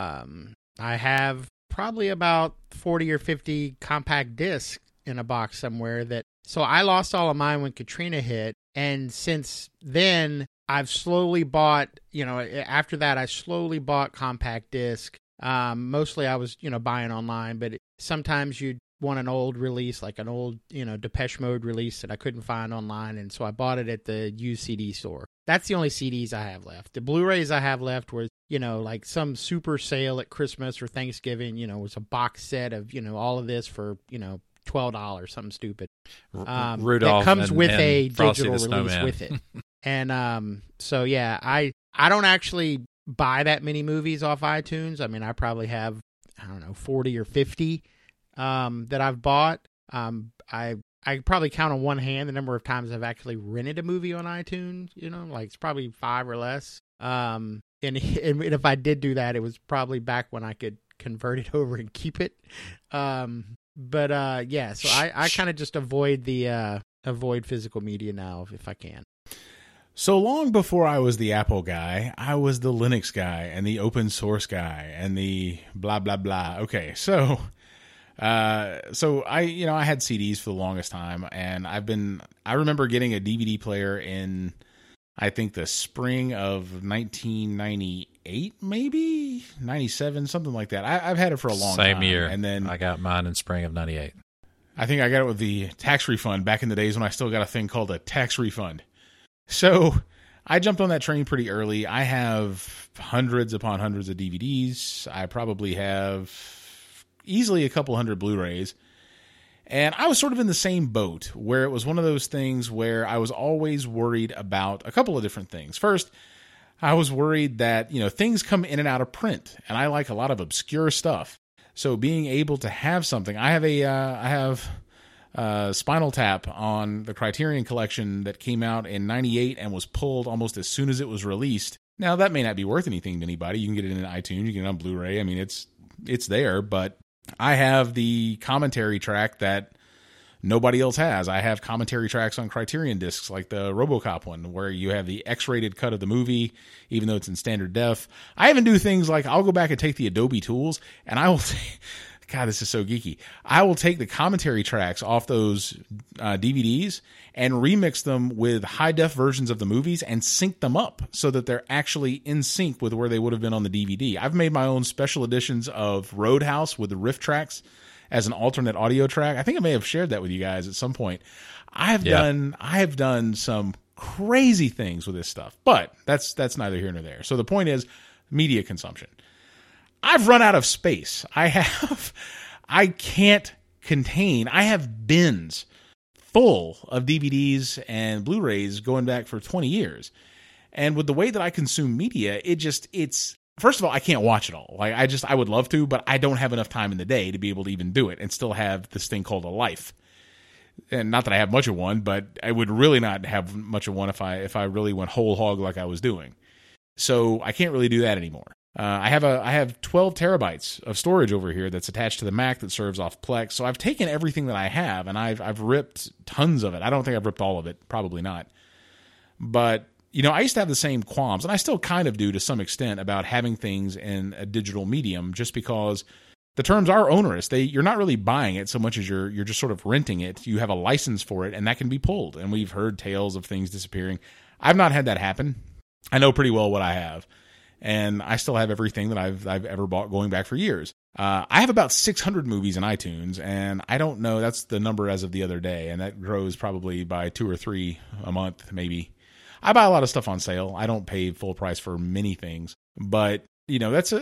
I have probably about 40 or 50 compact discs in a box somewhere so I lost all of mine when Katrina hit. And since then I've slowly bought, after that I slowly bought compact disc. Mostly I was, buying online, but sometimes you'd want an old release, like an old, Depeche Mode release that I couldn't find online. And so I bought it at the used CD store. That's the only CDs I have left. The Blu-rays I have left were, like some super sale at Christmas or Thanksgiving, was a box set of, all of this for, $12, something stupid. Rudolph that comes with and a Frosty digital the release Snowman. with it. And so, yeah, I don't actually buy that many movies off iTunes. I probably have, 40 or 50 that I've bought. I probably count on one hand the number of times I've actually rented a movie on iTunes, like it's probably 5 or less. And if I did do that, it was probably back when I could convert it over and keep it. Yeah, so I kind of just avoid physical media now if I can. So long before I was the Apple guy, I was the Linux guy and the open source guy and the blah, blah, blah. Okay, so I had CDs for the longest time, and I remember getting a DVD player in, I think, the spring of 1998, maybe 97, something like that. I've had it for a long time. Same year. And then I got mine in spring of 98. I think I got it with the tax refund back in the days when I still got a thing called a tax refund. So I jumped on that train pretty early. I have hundreds upon hundreds of DVDs. I probably have easily a couple hundred Blu-rays. And I was sort of in the same boat where it was one of those things where I was always worried about a couple of different things. First, I was worried that, things come in and out of print, and I like a lot of obscure stuff. So being able to have something, I have Spinal Tap on the Criterion Collection that came out in 98 and was pulled almost as soon as it was released. Now, that may not be worth anything to anybody. You can get it in iTunes, you can get it on Blu-ray. I mean, it's there, but I have the commentary track that nobody else has. I have commentary tracks on Criterion discs, like the RoboCop one, where you have the X-rated cut of the movie, even though it's in standard def. I even do things like I'll go back and take the Adobe tools, and I will God, this is so geeky. I will take the commentary tracks off those DVDs and remix them with high-def versions of the movies and sync them up so that they're actually in sync with where they would have been on the DVD. I've made my own special editions of Roadhouse with the riff tracks as an alternate audio track. I think I may have shared that with you guys at some point. I have done some crazy things with this stuff, but that's neither here nor there. So the point is media consumption. I've run out of space. I have bins full of DVDs and Blu-rays going back for 20 years. And with the way that I consume media, it's first of all, I can't watch it all. Like I would love to, but I don't have enough time in the day to be able to even do it and still have this thing called a life. And not that I have much of one, but I would really not have much of one if I really went whole hog like I was doing. So I can't really do that anymore. I have 12 terabytes of storage over here that's attached to the Mac that serves off Plex. So I've taken everything that I have and I've ripped tons of it. I don't think I've ripped all of it, probably not. But I used to have the same qualms, and I still kind of do to some extent, about having things in a digital medium, just because the terms are onerous. You're not really buying it so much as you're just sort of renting it. You have a license for it, and that can be pulled. And we've heard tales of things disappearing. I've not had that happen. I know pretty well what I have. And I still have everything that I've ever bought going back for years. I have about 600 movies in iTunes, and I don't know, that's the number as of the other day, and that grows probably by 2 or 3 a month, maybe. I buy a lot of stuff on sale. I don't pay full price for many things, but that's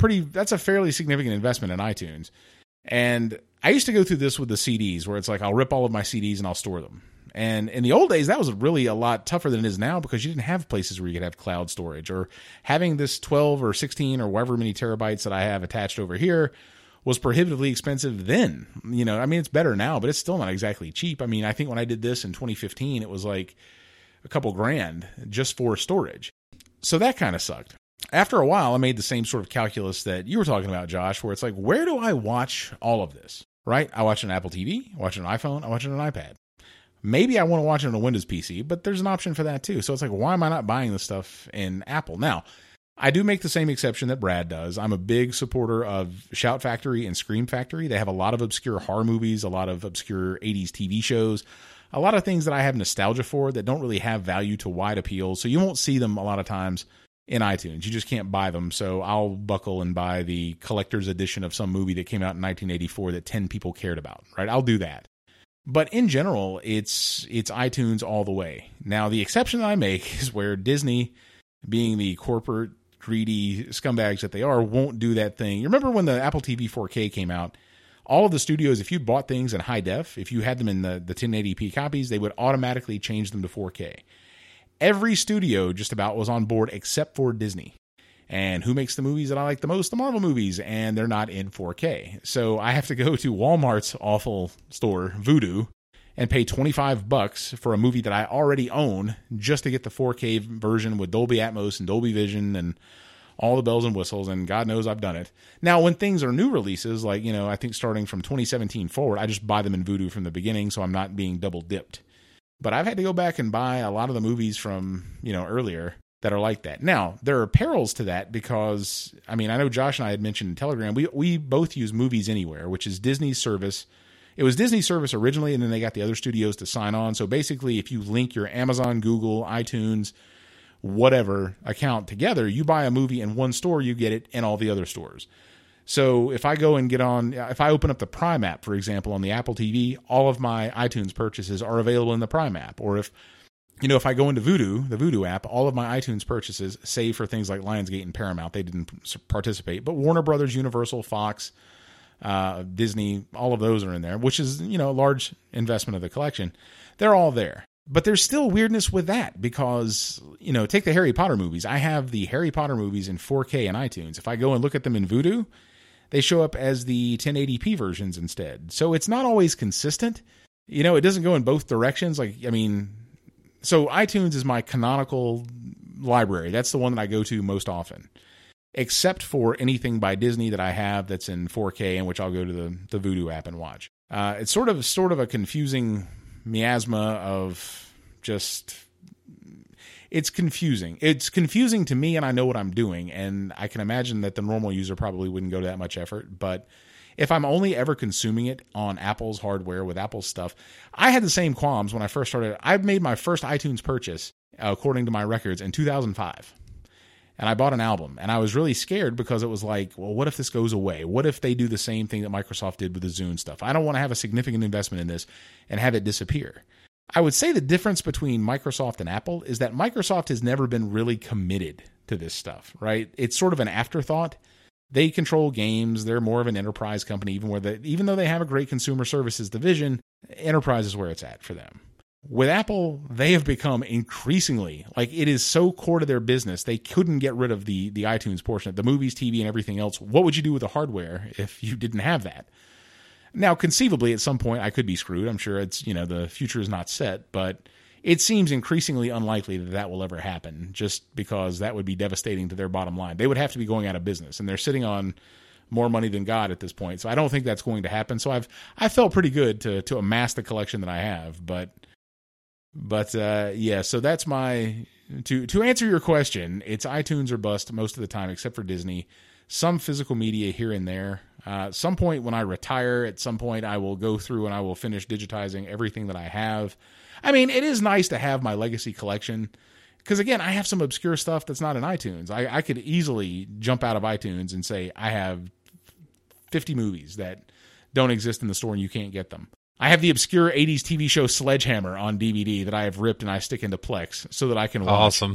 a fairly significant investment in iTunes. And I used to go through this with the CDs, where it's like I'll rip all of my CDs and I'll store them. And in the old days, that was really a lot tougher than it is now, because you didn't have places where you could have cloud storage, or having this 12 or 16 or however many terabytes that I have attached over here was prohibitively expensive then. It's better now, but it's still not exactly cheap. I think when I did this in 2015, it was like a couple grand just for storage. So that kind of sucked. After a while, I made the same sort of calculus that you were talking about, Josh, where it's like, where do I watch all of this? Right? I watch it on Apple TV, I watch it on iPhone, I watch it on iPad. Maybe I want to watch it on a Windows PC, but there's an option for that too. So it's like, why am I not buying this stuff in Apple? Now, I do make the same exception that Brad does. I'm a big supporter of Shout Factory and Scream Factory. They have a lot of obscure horror movies, a lot of obscure 80s TV shows, a lot of things that I have nostalgia for that don't really have value to wide appeal. So you won't see them a lot of times in iTunes. You just can't buy them. So I'll buckle and buy the collector's edition of some movie that came out in 1984 that 10 people cared about, right? I'll do that. But in general, it's iTunes all the way. Now, the exception that I make is where Disney, being the corporate, greedy scumbags that they are, won't do that thing. You remember when the Apple TV 4K came out? All of the studios, if you bought things in high def, if you had them in the 1080p copies, they would automatically change them to 4K. Every studio just about was on board except for Disney. And who makes the movies that I like the most? The Marvel movies, and they're not in 4K. So I have to go to Walmart's awful store, Vudu, and pay $25 for a movie that I already own just to get the 4K version with Dolby Atmos and Dolby Vision and all the bells and whistles, and God knows I've done it. Now, when things are new releases, like, I think starting from 2017 forward, I just buy them in Vudu from the beginning, so I'm not being double dipped. But I've had to go back and buy a lot of the movies from, earlier that are like that. Now, there are perils to that because, I know Josh and I had mentioned in Telegram, we both use Movies Anywhere, which is Disney's service. It was Disney's service originally, and then they got the other studios to sign on. So basically, if you link your Amazon, Google, iTunes, whatever account together, you buy a movie in one store, you get it in all the other stores. So if I go and if I open up the Prime app, for example, on the Apple TV, all of my iTunes purchases are available in the Prime app. Or if if I go into Vudu, the Vudu app, all of my iTunes purchases, save for things like Lionsgate and Paramount, they didn't participate. But Warner Brothers, Universal, Fox, Disney, all of those are in there, which is, a large investment of the collection. They're all there. But there's still weirdness with that because, take the Harry Potter movies. I have the Harry Potter movies in 4K in iTunes. If I go and look at them in Vudu, they show up as the 1080p versions instead. So it's not always consistent. It doesn't go in both directions. So iTunes is my canonical library. That's the one that I go to most often, except for anything by Disney that I have that's in 4K, in which I'll go to the Vudu app and watch. It's sort of a confusing miasma of just, it's confusing. It's confusing to me, and I know what I'm doing, and I can imagine that the normal user probably wouldn't go to that much effort, but if I'm only ever consuming it on Apple's hardware with Apple's stuff, I had the same qualms when I first started. I made my first iTunes purchase, according to my records, in 2005. And I bought an album. And I was really scared because it was like, well, what if this goes away? What if they do the same thing that Microsoft did with the Zune stuff? I don't want to have a significant investment in this and have it disappear. I would say the difference between Microsoft and Apple is that Microsoft has never been really committed to this stuff, right? It's sort of an afterthought. They control games. They're more of an enterprise company, even though they have a great consumer services division, enterprise is where it's at for them. With Apple, they have become increasingly, it is so core to their business, they couldn't get rid of the iTunes portion of the movies, TV, and everything else. What would you do with the hardware if you didn't have that? Now, conceivably, at some point, I could be screwed. I'm sure it's, the future is not set, but it seems increasingly unlikely that will ever happen, just because that would be devastating to their bottom line. They would have to be going out of business, and they're sitting on more money than God at this point. So I don't think that's going to happen. So I felt pretty good to amass the collection that I have, but yeah. So that's to answer your question. It's iTunes or bust most of the time, except for Disney. Some physical media here and there. Some point when I retire, at some point I will go through and I will finish digitizing everything that I have. I mean, it is nice to have my legacy collection because, again, I have some obscure stuff that's not in iTunes. I could easily jump out of iTunes and say I have 50 movies that don't exist in the store and you can't get them. I have the obscure 80s TV show Sledgehammer on DVD that I have ripped and I stick into Plex so that I can watch. Awesome.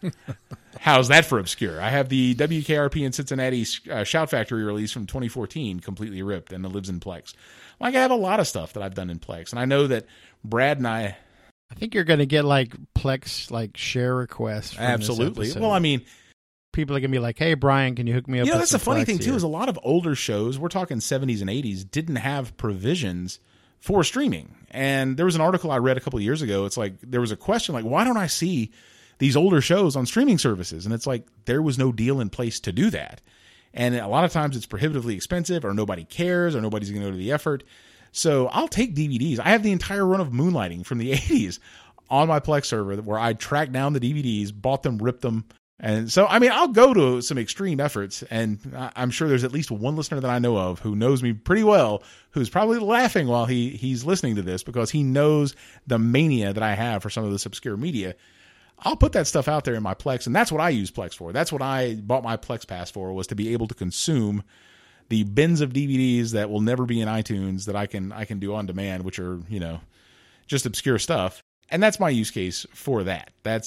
How's that for obscure? I have the WKRP in Cincinnati Shout Factory release from 2014 completely ripped and it lives in Plex. I have a lot of stuff that I've done in Plex. And I know that Brad and I think you're going to get Plex share requests. From absolutely. This episode. Well, I mean, people are going to be like, "Hey, Brian, can you hook me up?" That's the funny Plex thing here? too is a lot of older shows, we're talking 70s and 80s, didn't have provisions for streaming. And there was an article I read a couple of years ago. It's like there was a question why don't I see these older shows on streaming services? And it's like there was no deal in place to do that. And a lot of times it's prohibitively expensive, or nobody cares, or nobody's going to go to the effort. So I'll take DVDs. I have the entire run of Moonlighting from the 80s on my Plex server where I tracked down the DVDs, bought them, ripped them. And so, I mean, I'll go to some extreme efforts, and I'm sure there's at least one listener that I know of who knows me pretty well, who's probably laughing while he's listening to this because he knows the mania that I have for some of this obscure media. I'll put that stuff out there in my Plex, and that's what I use Plex for. That's what I bought my Plex Pass for, was to be able to consume the bins of DVDs that will never be in iTunes that I can do on demand, which are, just obscure stuff. And that's my use case for that.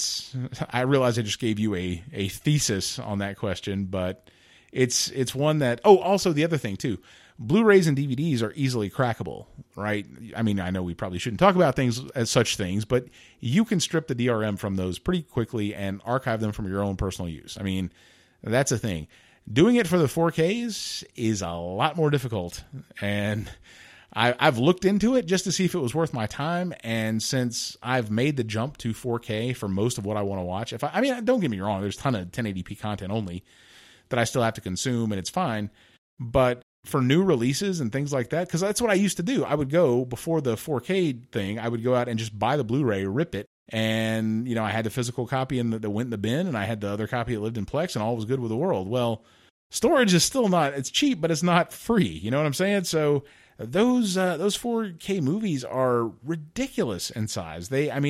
I realize I just gave you a thesis on that question, but it's one that, also the other thing too, Blu-rays and DVDs are easily crackable, right? I mean, I know we probably shouldn't talk about things as such things, but you can strip the DRM from those pretty quickly and archive them from your own personal use. I mean, that's a thing. Doing it for the 4Ks is a lot more difficult, and I've looked into it just to see if it was worth my time, and since I've made the jump to 4K for most of what I want to watch, don't get me wrong, there's a ton of 1080p content only that I still have to consume, and it's fine, but for new releases and things like that, because that's what I used to do. I would go, before the 4K thing, I would go out and just buy the Blu-ray, rip it, and I had the physical copy that went in the bin, and I had the other copy that lived in Plex, and all was good with the world. Well, storage is still not, it's cheap, but it's not free. You know what I'm saying? So those 4K movies are ridiculous in size.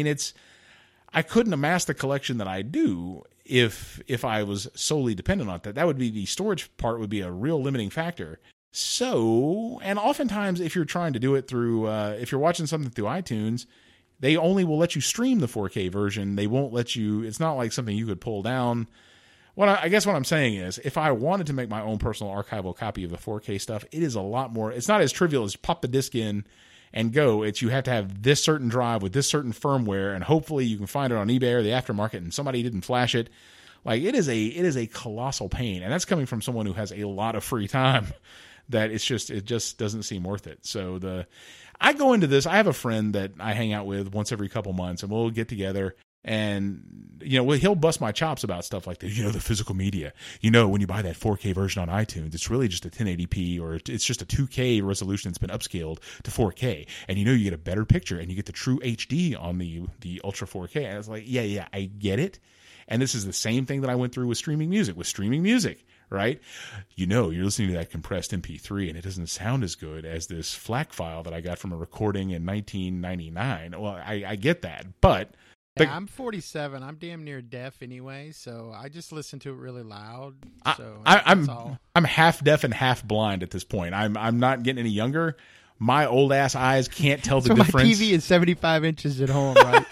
I couldn't amass the collection that I do if I was solely dependent on that. That would be, the storage part would be a real limiting factor. So, and oftentimes if you're trying to do it through, if you're watching something through iTunes, they only will let you stream the 4K version. They won't let you, it's not like something you could pull down. I guess what I'm saying is, if I wanted to make my own personal archival copy of the 4K stuff, it is a lot more, it's not as trivial as pop the disc in and go. It's you have to have this certain drive with this certain firmware, and hopefully you can find it on eBay or the aftermarket and somebody didn't flash it. Like, it is a colossal pain, and that's coming from someone who has a lot of free time. That it just doesn't seem worth it. So I go into this. I have a friend that I hang out with once every couple months, and we'll get together. And he'll bust my chops about stuff like this. The physical media. When you buy that 4K version on iTunes, it's really just a 1080p or it's just a 2K resolution that's been upscaled to 4K. And you get a better picture and you get the true HD on the Ultra 4K. And I was like, yeah, I get it. And this is the same thing that I went through with streaming music. Right? You're listening to that compressed MP3 and it doesn't sound as good as this FLAC file that I got from a recording in 1999. Well, I get that, but I'm 47. I'm damn near deaf anyway, so I just listen to it really loud. So I'm half deaf and half blind at this point. I'm not getting any younger. My old ass eyes can't tell the difference. My TV is 75 inches at home, right?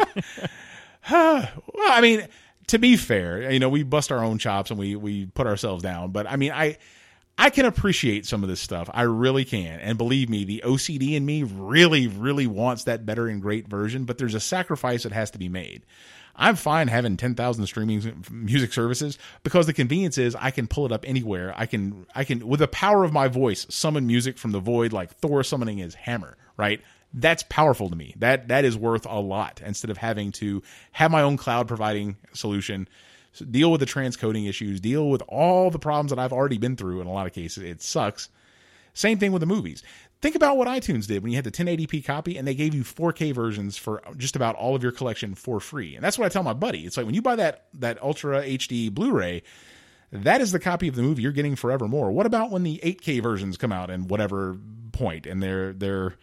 Well, I mean, to be fair, we bust our own chops and we put ourselves down. But I mean, I can appreciate some of this stuff. I really can. And believe me, the OCD in me really, really wants that better and great version. But there's a sacrifice that has to be made. I'm fine having 10,000 streaming music services because the convenience is I can pull it up anywhere. I can, with the power of my voice, summon music from the void like Thor summoning his hammer, right? That's powerful to me. That is worth a lot instead of having to have my own cloud providing solution, deal with the transcoding issues, deal with all the problems that I've already been through in a lot of cases. It sucks. Same thing with the movies. Think about what iTunes did when you had the 1080p copy and they gave you 4K versions for just about all of your collection for free. And that's what I tell my buddy. It's like when you buy that Ultra HD Blu-ray, that is the copy of the movie you're getting forevermore. What about when the 8K versions come out in whatever point and they're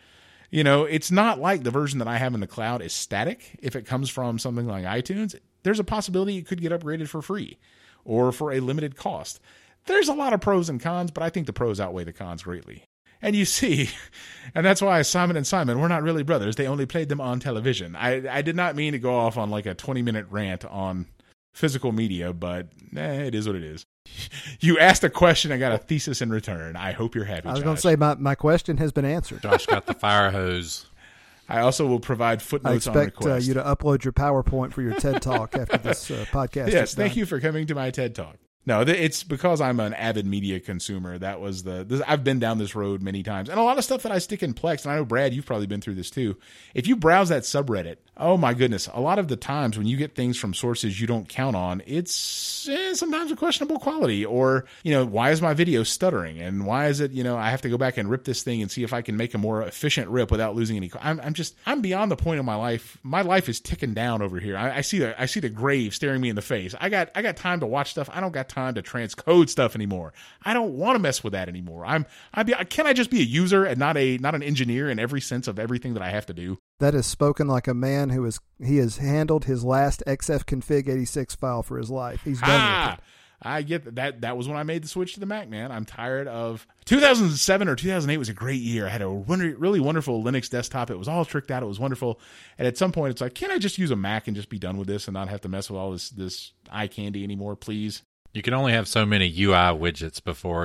it's not like the version that I have in the cloud is static. If it comes from something like iTunes, there's a possibility it could get upgraded for free or for a limited cost. There's a lot of pros and cons, but I think the pros outweigh the cons greatly. And you see, and that's why Simon & Simon, we're not really brothers. They only played them on television. I did not mean to go off on like a 20-minute rant on physical media, but it is what it is. You asked a question, I got a thesis in return. I hope you're happy, I was going to say my question has been answered. Josh got the fire hose. I also will provide footnotes on request. I expect you to upload your PowerPoint for your TED Talk after this podcast. Yes, thank you for coming to my TED Talk. No, it's because I'm an avid media consumer. That was I've been down this road many times. And a lot of stuff that I stick in Plex, and I know, Brad, you've probably been through this too. If you browse that subreddit, oh my goodness, a lot of the times when you get things from sources you don't count on, it's sometimes a questionable quality. Or, why is my video stuttering? And why is it, I have to go back and rip this thing and see if I can make a more efficient rip without losing any. I'm beyond the point of my life. My life is ticking down over here. I see the grave staring me in the face. I got time to watch stuff. I don't got time to transcode stuff anymore. I don't want to mess with that anymore. Can I just be a user and not an engineer in every sense of everything that I have to do? That is spoken like a man who has handled his last XFConfig 86 file for his life. He's done with it. I get that. That was when I made the switch to the Mac, man. I'm tired of 2007 or 2008 was a great year. I had a really wonderful Linux desktop. It was all tricked out. It was wonderful. And at some point, it's like, can't I just use a Mac and just be done with this and not have to mess with all this eye candy anymore, please? You can only have so many UI widgets before,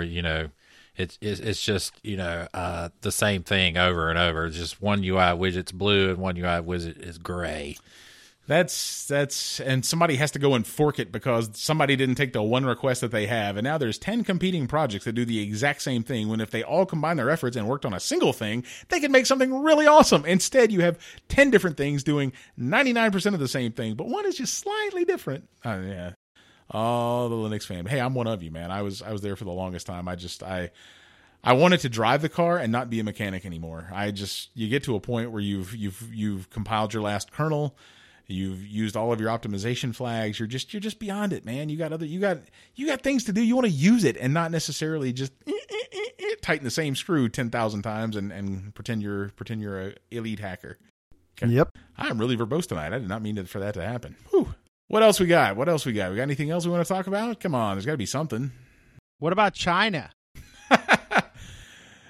it's just, the same thing over and over. It's just one UI widget's blue and one UI widget is gray. That's and somebody has to go and fork it because somebody didn't take the one request that they have. And now there's 10 competing projects that do the exact same thing, when if they all combine their efforts and worked on a single thing, they could make something really awesome. Instead, you have 10 different things doing 99% of the same thing, but one is just slightly different. Yeah. Oh, the Linux fan. Hey, I'm one of you, man. I was there for the longest time. I wanted to drive the car and not be a mechanic anymore. You get to a point where you've compiled your last kernel, you've used all of your optimization flags. You're just beyond it, man. You got things to do. You want to use it and not necessarily just tighten the same screw 10,000 times and pretend you're a elite hacker. Okay. Yep. I'm really verbose tonight. I did not mean for that to happen. Whew. What else we got? We got anything else we want to talk about? Come on, there's got to be something. What about China?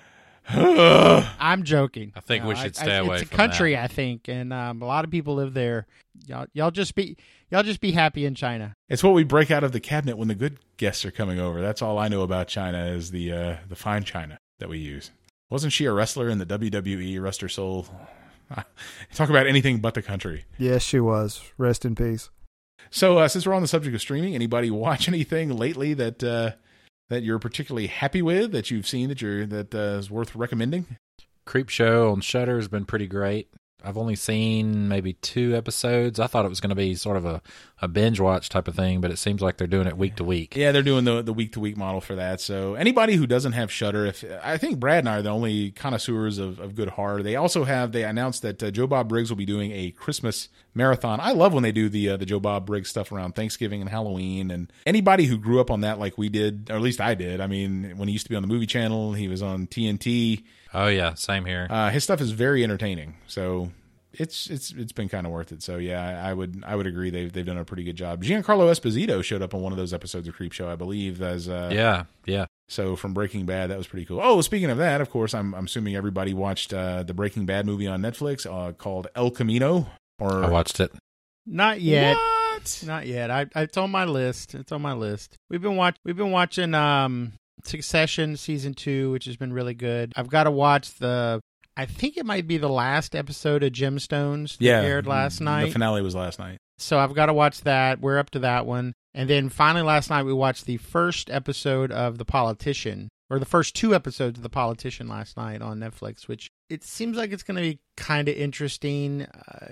I'm joking. I think we should stay away It's a from country, that. I think, and a lot of people live there. Y'all just be happy in China. It's what we break out of the cabinet when the good guests are coming over. That's all I know about China is the fine china that we use. Wasn't she a wrestler in the WWE? Rest her soul. Talk about anything but the country. Yes, she was. Rest in peace. So since we're on the subject of streaming, anybody watch anything lately that you're particularly happy with, that you've seen that is worth recommending? Creep Show on Shudder has been pretty great. I've only seen maybe 2 episodes. I thought it was going to be sort of a binge watch type of thing, but it seems like they're doing it week to week. Yeah, they're doing the week to week model for that. So anybody who doesn't have Shudder, I think Brad and I are the only connoisseurs of good horror. They announced that Joe Bob Briggs will be doing a Christmas marathon. I love when they do the Joe Bob Briggs stuff around Thanksgiving and Halloween. And anybody who grew up on that like we did, or at least I did. I mean, when he used to be on the Movie Channel, he was on TNT. Oh yeah, same here. His stuff is very entertaining. So it's been kind of worth it. So yeah, I would agree they've done a pretty good job. Giancarlo Esposito showed up on one of those episodes of Creep Show, I believe, as yeah. So from Breaking Bad, that was pretty cool. Oh, speaking of that, of course, I'm assuming everybody watched the Breaking Bad movie on Netflix called El Camino. Or I watched it. Not yet. What? Not yet. It's on my list. It's on my list. We've been watching Succession season 2, which has been really good. I've got to watch I think it might be the last episode of Gemstones that aired last night. The finale was last night. So I've got to watch that. We're up to that one. And then finally last night we watched the first episode of The Politician, or the first 2 episodes of The Politician last night on Netflix, which it seems like it's going to be kind of interesting.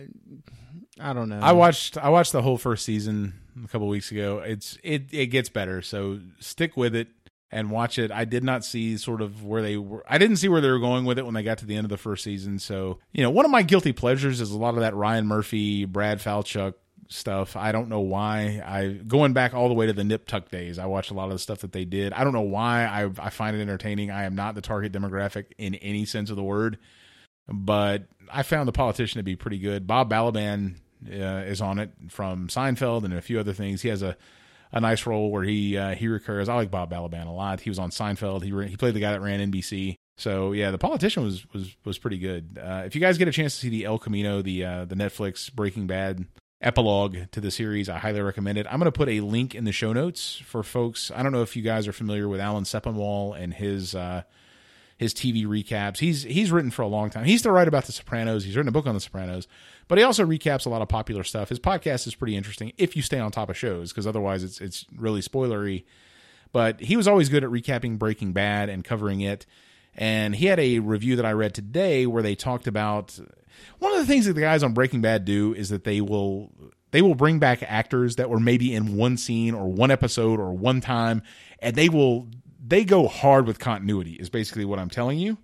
I don't know. I watched the whole first season a couple weeks ago. It gets better, so stick with it and watch it. I did not see sort of where they were. I didn't see where they were going with it when they got to the end of the first season. So, one of my guilty pleasures is a lot of that Ryan Murphy, Brad Falchuk stuff. I don't know why. Going back all the way to the Nip Tuck days, I watched a lot of the stuff that they did. I don't know why. I find it entertaining. I am not the target demographic in any sense of the word, but I found The Politician to be pretty good. Bob Balaban is on it from Seinfeld and a few other things. He has a nice role where he recurs. I like Bob Balaban a lot. He was on Seinfeld. He played the guy that ran NBC. So yeah, The Politician was pretty good. If you guys get a chance to see the El Camino, the Netflix Breaking Bad epilogue to the series, I highly recommend it. I'm going to put a link in the show notes for folks. I don't know if you guys are familiar with Alan Sepinwall and his TV recaps. He's written for a long time. He used to write about The Sopranos. He's written a book on The Sopranos, but he also recaps a lot of popular stuff. His podcast is pretty interesting if you stay on top of shows, because otherwise it's really spoilery. But he was always good at recapping Breaking Bad and covering it. And he had a review that I read today where they talked about one of the things that the guys on Breaking Bad do is that they will bring back actors that were maybe in one scene or one episode or one time, and they go hard with continuity is basically what I'm telling you.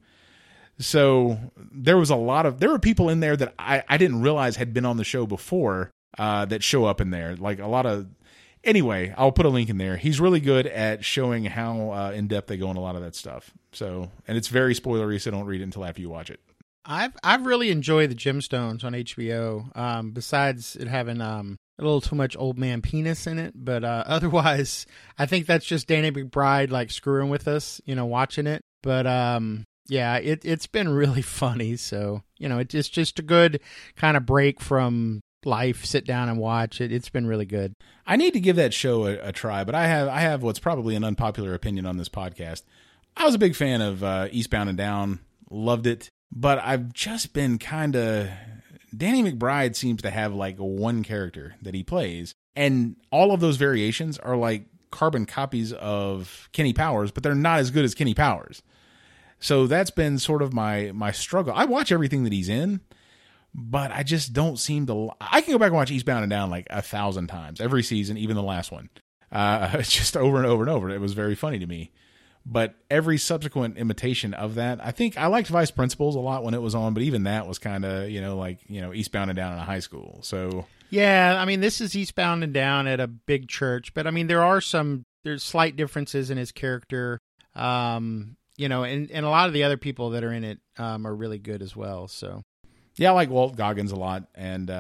So there were people in there that I didn't realize had been on the show before that show up in there. Like a lot of, anyway, I'll put a link in there. He's really good at showing how in depth they go in a lot of that stuff. So, and it's very spoilery, so don't read it until after you watch it. I've really enjoyed the Gemstones on HBO. Besides it having a little too much old man penis in it, but otherwise, I think that's just Danny McBride like screwing with us, watching it. But yeah, it's been really funny. So it's just a good kind of break from life. Sit down and watch it. It's been really good. I need to give that show a try, but I have what's probably an unpopular opinion on this podcast. I was a big fan of Eastbound and Down, loved it, but I've just been kind of... Danny McBride seems to have like one character that he plays, and all of those variations are like carbon copies of Kenny Powers, but they're not as good as Kenny Powers. So that's been sort of my struggle. I watch everything that he's in, but I just don't seem to... I can go back and watch Eastbound and Down like 1,000 times, every season, even the last one. Just over and over and over. It was very funny to me. But every subsequent imitation of that, I think I liked Vice Principals a lot when it was on, but even that was kind of, Eastbound and Down in a high school. So yeah, I mean, this is Eastbound and Down at a big church, but I mean, there's slight differences in his character, and a lot of the other people that are in it are really good as well. So yeah, I like Walt Goggins a lot, and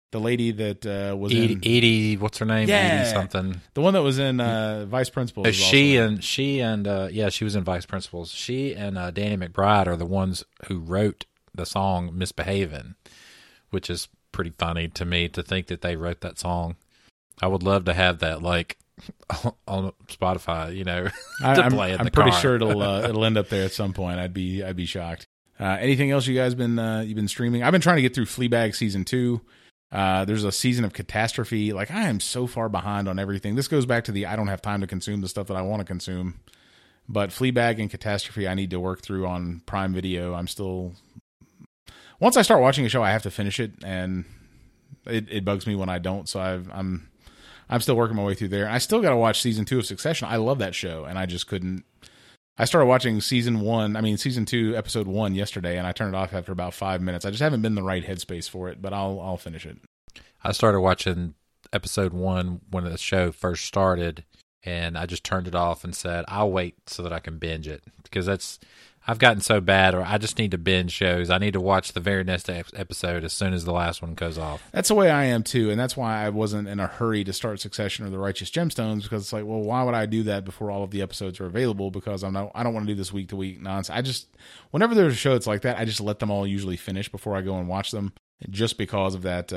The lady that was Edie, what's her name? Yeah. Edie something. The one that was in Vice Principals. Oh, she was in Vice Principals. She and Danny McBride are the ones who wrote the song "Misbehavin'," which is pretty funny to me to think that they wrote that song. I would love to have that like on Spotify, to play in the car. I'm pretty sure it'll end up there at some point. I'd be shocked. Anything else you guys you've been streaming? I've been trying to get through Fleabag season 2. There's a season of Catastrophe. Like, I am so far behind on everything. This goes back to I don't have time to consume the stuff that I want to consume. But Fleabag and Catastrophe, I need to work through on Prime Video. Once I start watching a show, I have to finish it, and it bugs me when I don't. So I'm still working my way through there. I still got to watch season 2 of Succession. I love that show, and I just couldn't. I started watching season 2, episode 1 yesterday, and I turned it off after about 5 minutes. I just haven't been in the right headspace for it, but I'll finish it. I started watching episode 1 when the show first started, and I just turned it off and said, I'll wait so that I can binge it, because I've gotten so bad, or I just need to binge shows. I need to watch the very next episode as soon as the last one goes off. That's the way I am too, and that's why I wasn't in a hurry to start Succession or The Righteous Gemstones, because it's like, well, why would I do that before all of the episodes are available? Because I don't want to do this week to week nonsense. Whenever there's a show that's like that, I just let them all usually finish before I go and watch them, just because of that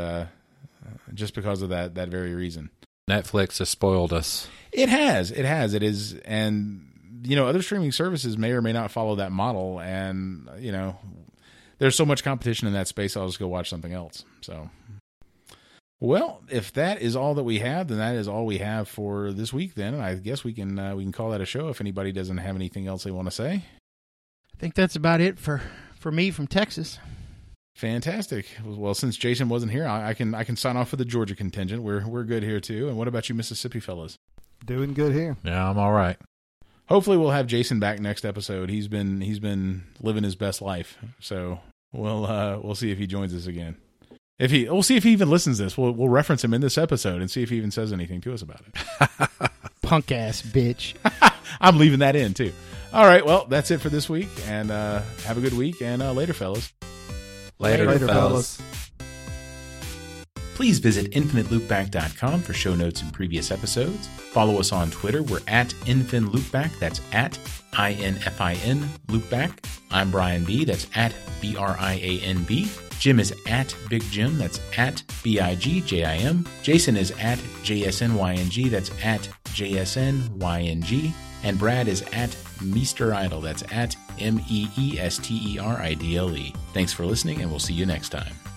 very reason. Netflix has spoiled us. It has, it is, and other streaming services may or may not follow that model, and there's so much competition in that space. I'll just go watch something else. So, well, if that is all that we have, then that is all we have for this week. Then I guess we can call that a show. If anybody doesn't have anything else they want to say, I think that's about it for me from Texas. Fantastic. Well, since Jason wasn't here, I can sign off for the Georgia contingent. We're good here too. And what about you, Mississippi fellas? Doing good here. Yeah, I'm all right. Hopefully we'll have Jason back next episode. He's been living his best life. So we'll see if he joins us again. We'll see if he even listens to this. We'll reference him in this episode and see if he even says anything to us about it. Punk ass bitch. I'm leaving that in too. All right, well, that's it for this week, and have a good week, and later, fellas. Later, fellas. Please visit infiniteloopback.com for show notes and previous episodes. Follow us on Twitter. We're at InfinLoopback. That's at INFIN Loopback. I'm Brian B. That's at BRIANB. Jim is at Big Jim. That's at BIGJIM. Jason is at JSNYNG. That's at JSNYNG. And Brad is at Meester Idle. That's at MEESTERIDLE. Thanks for listening, and we'll see you next time.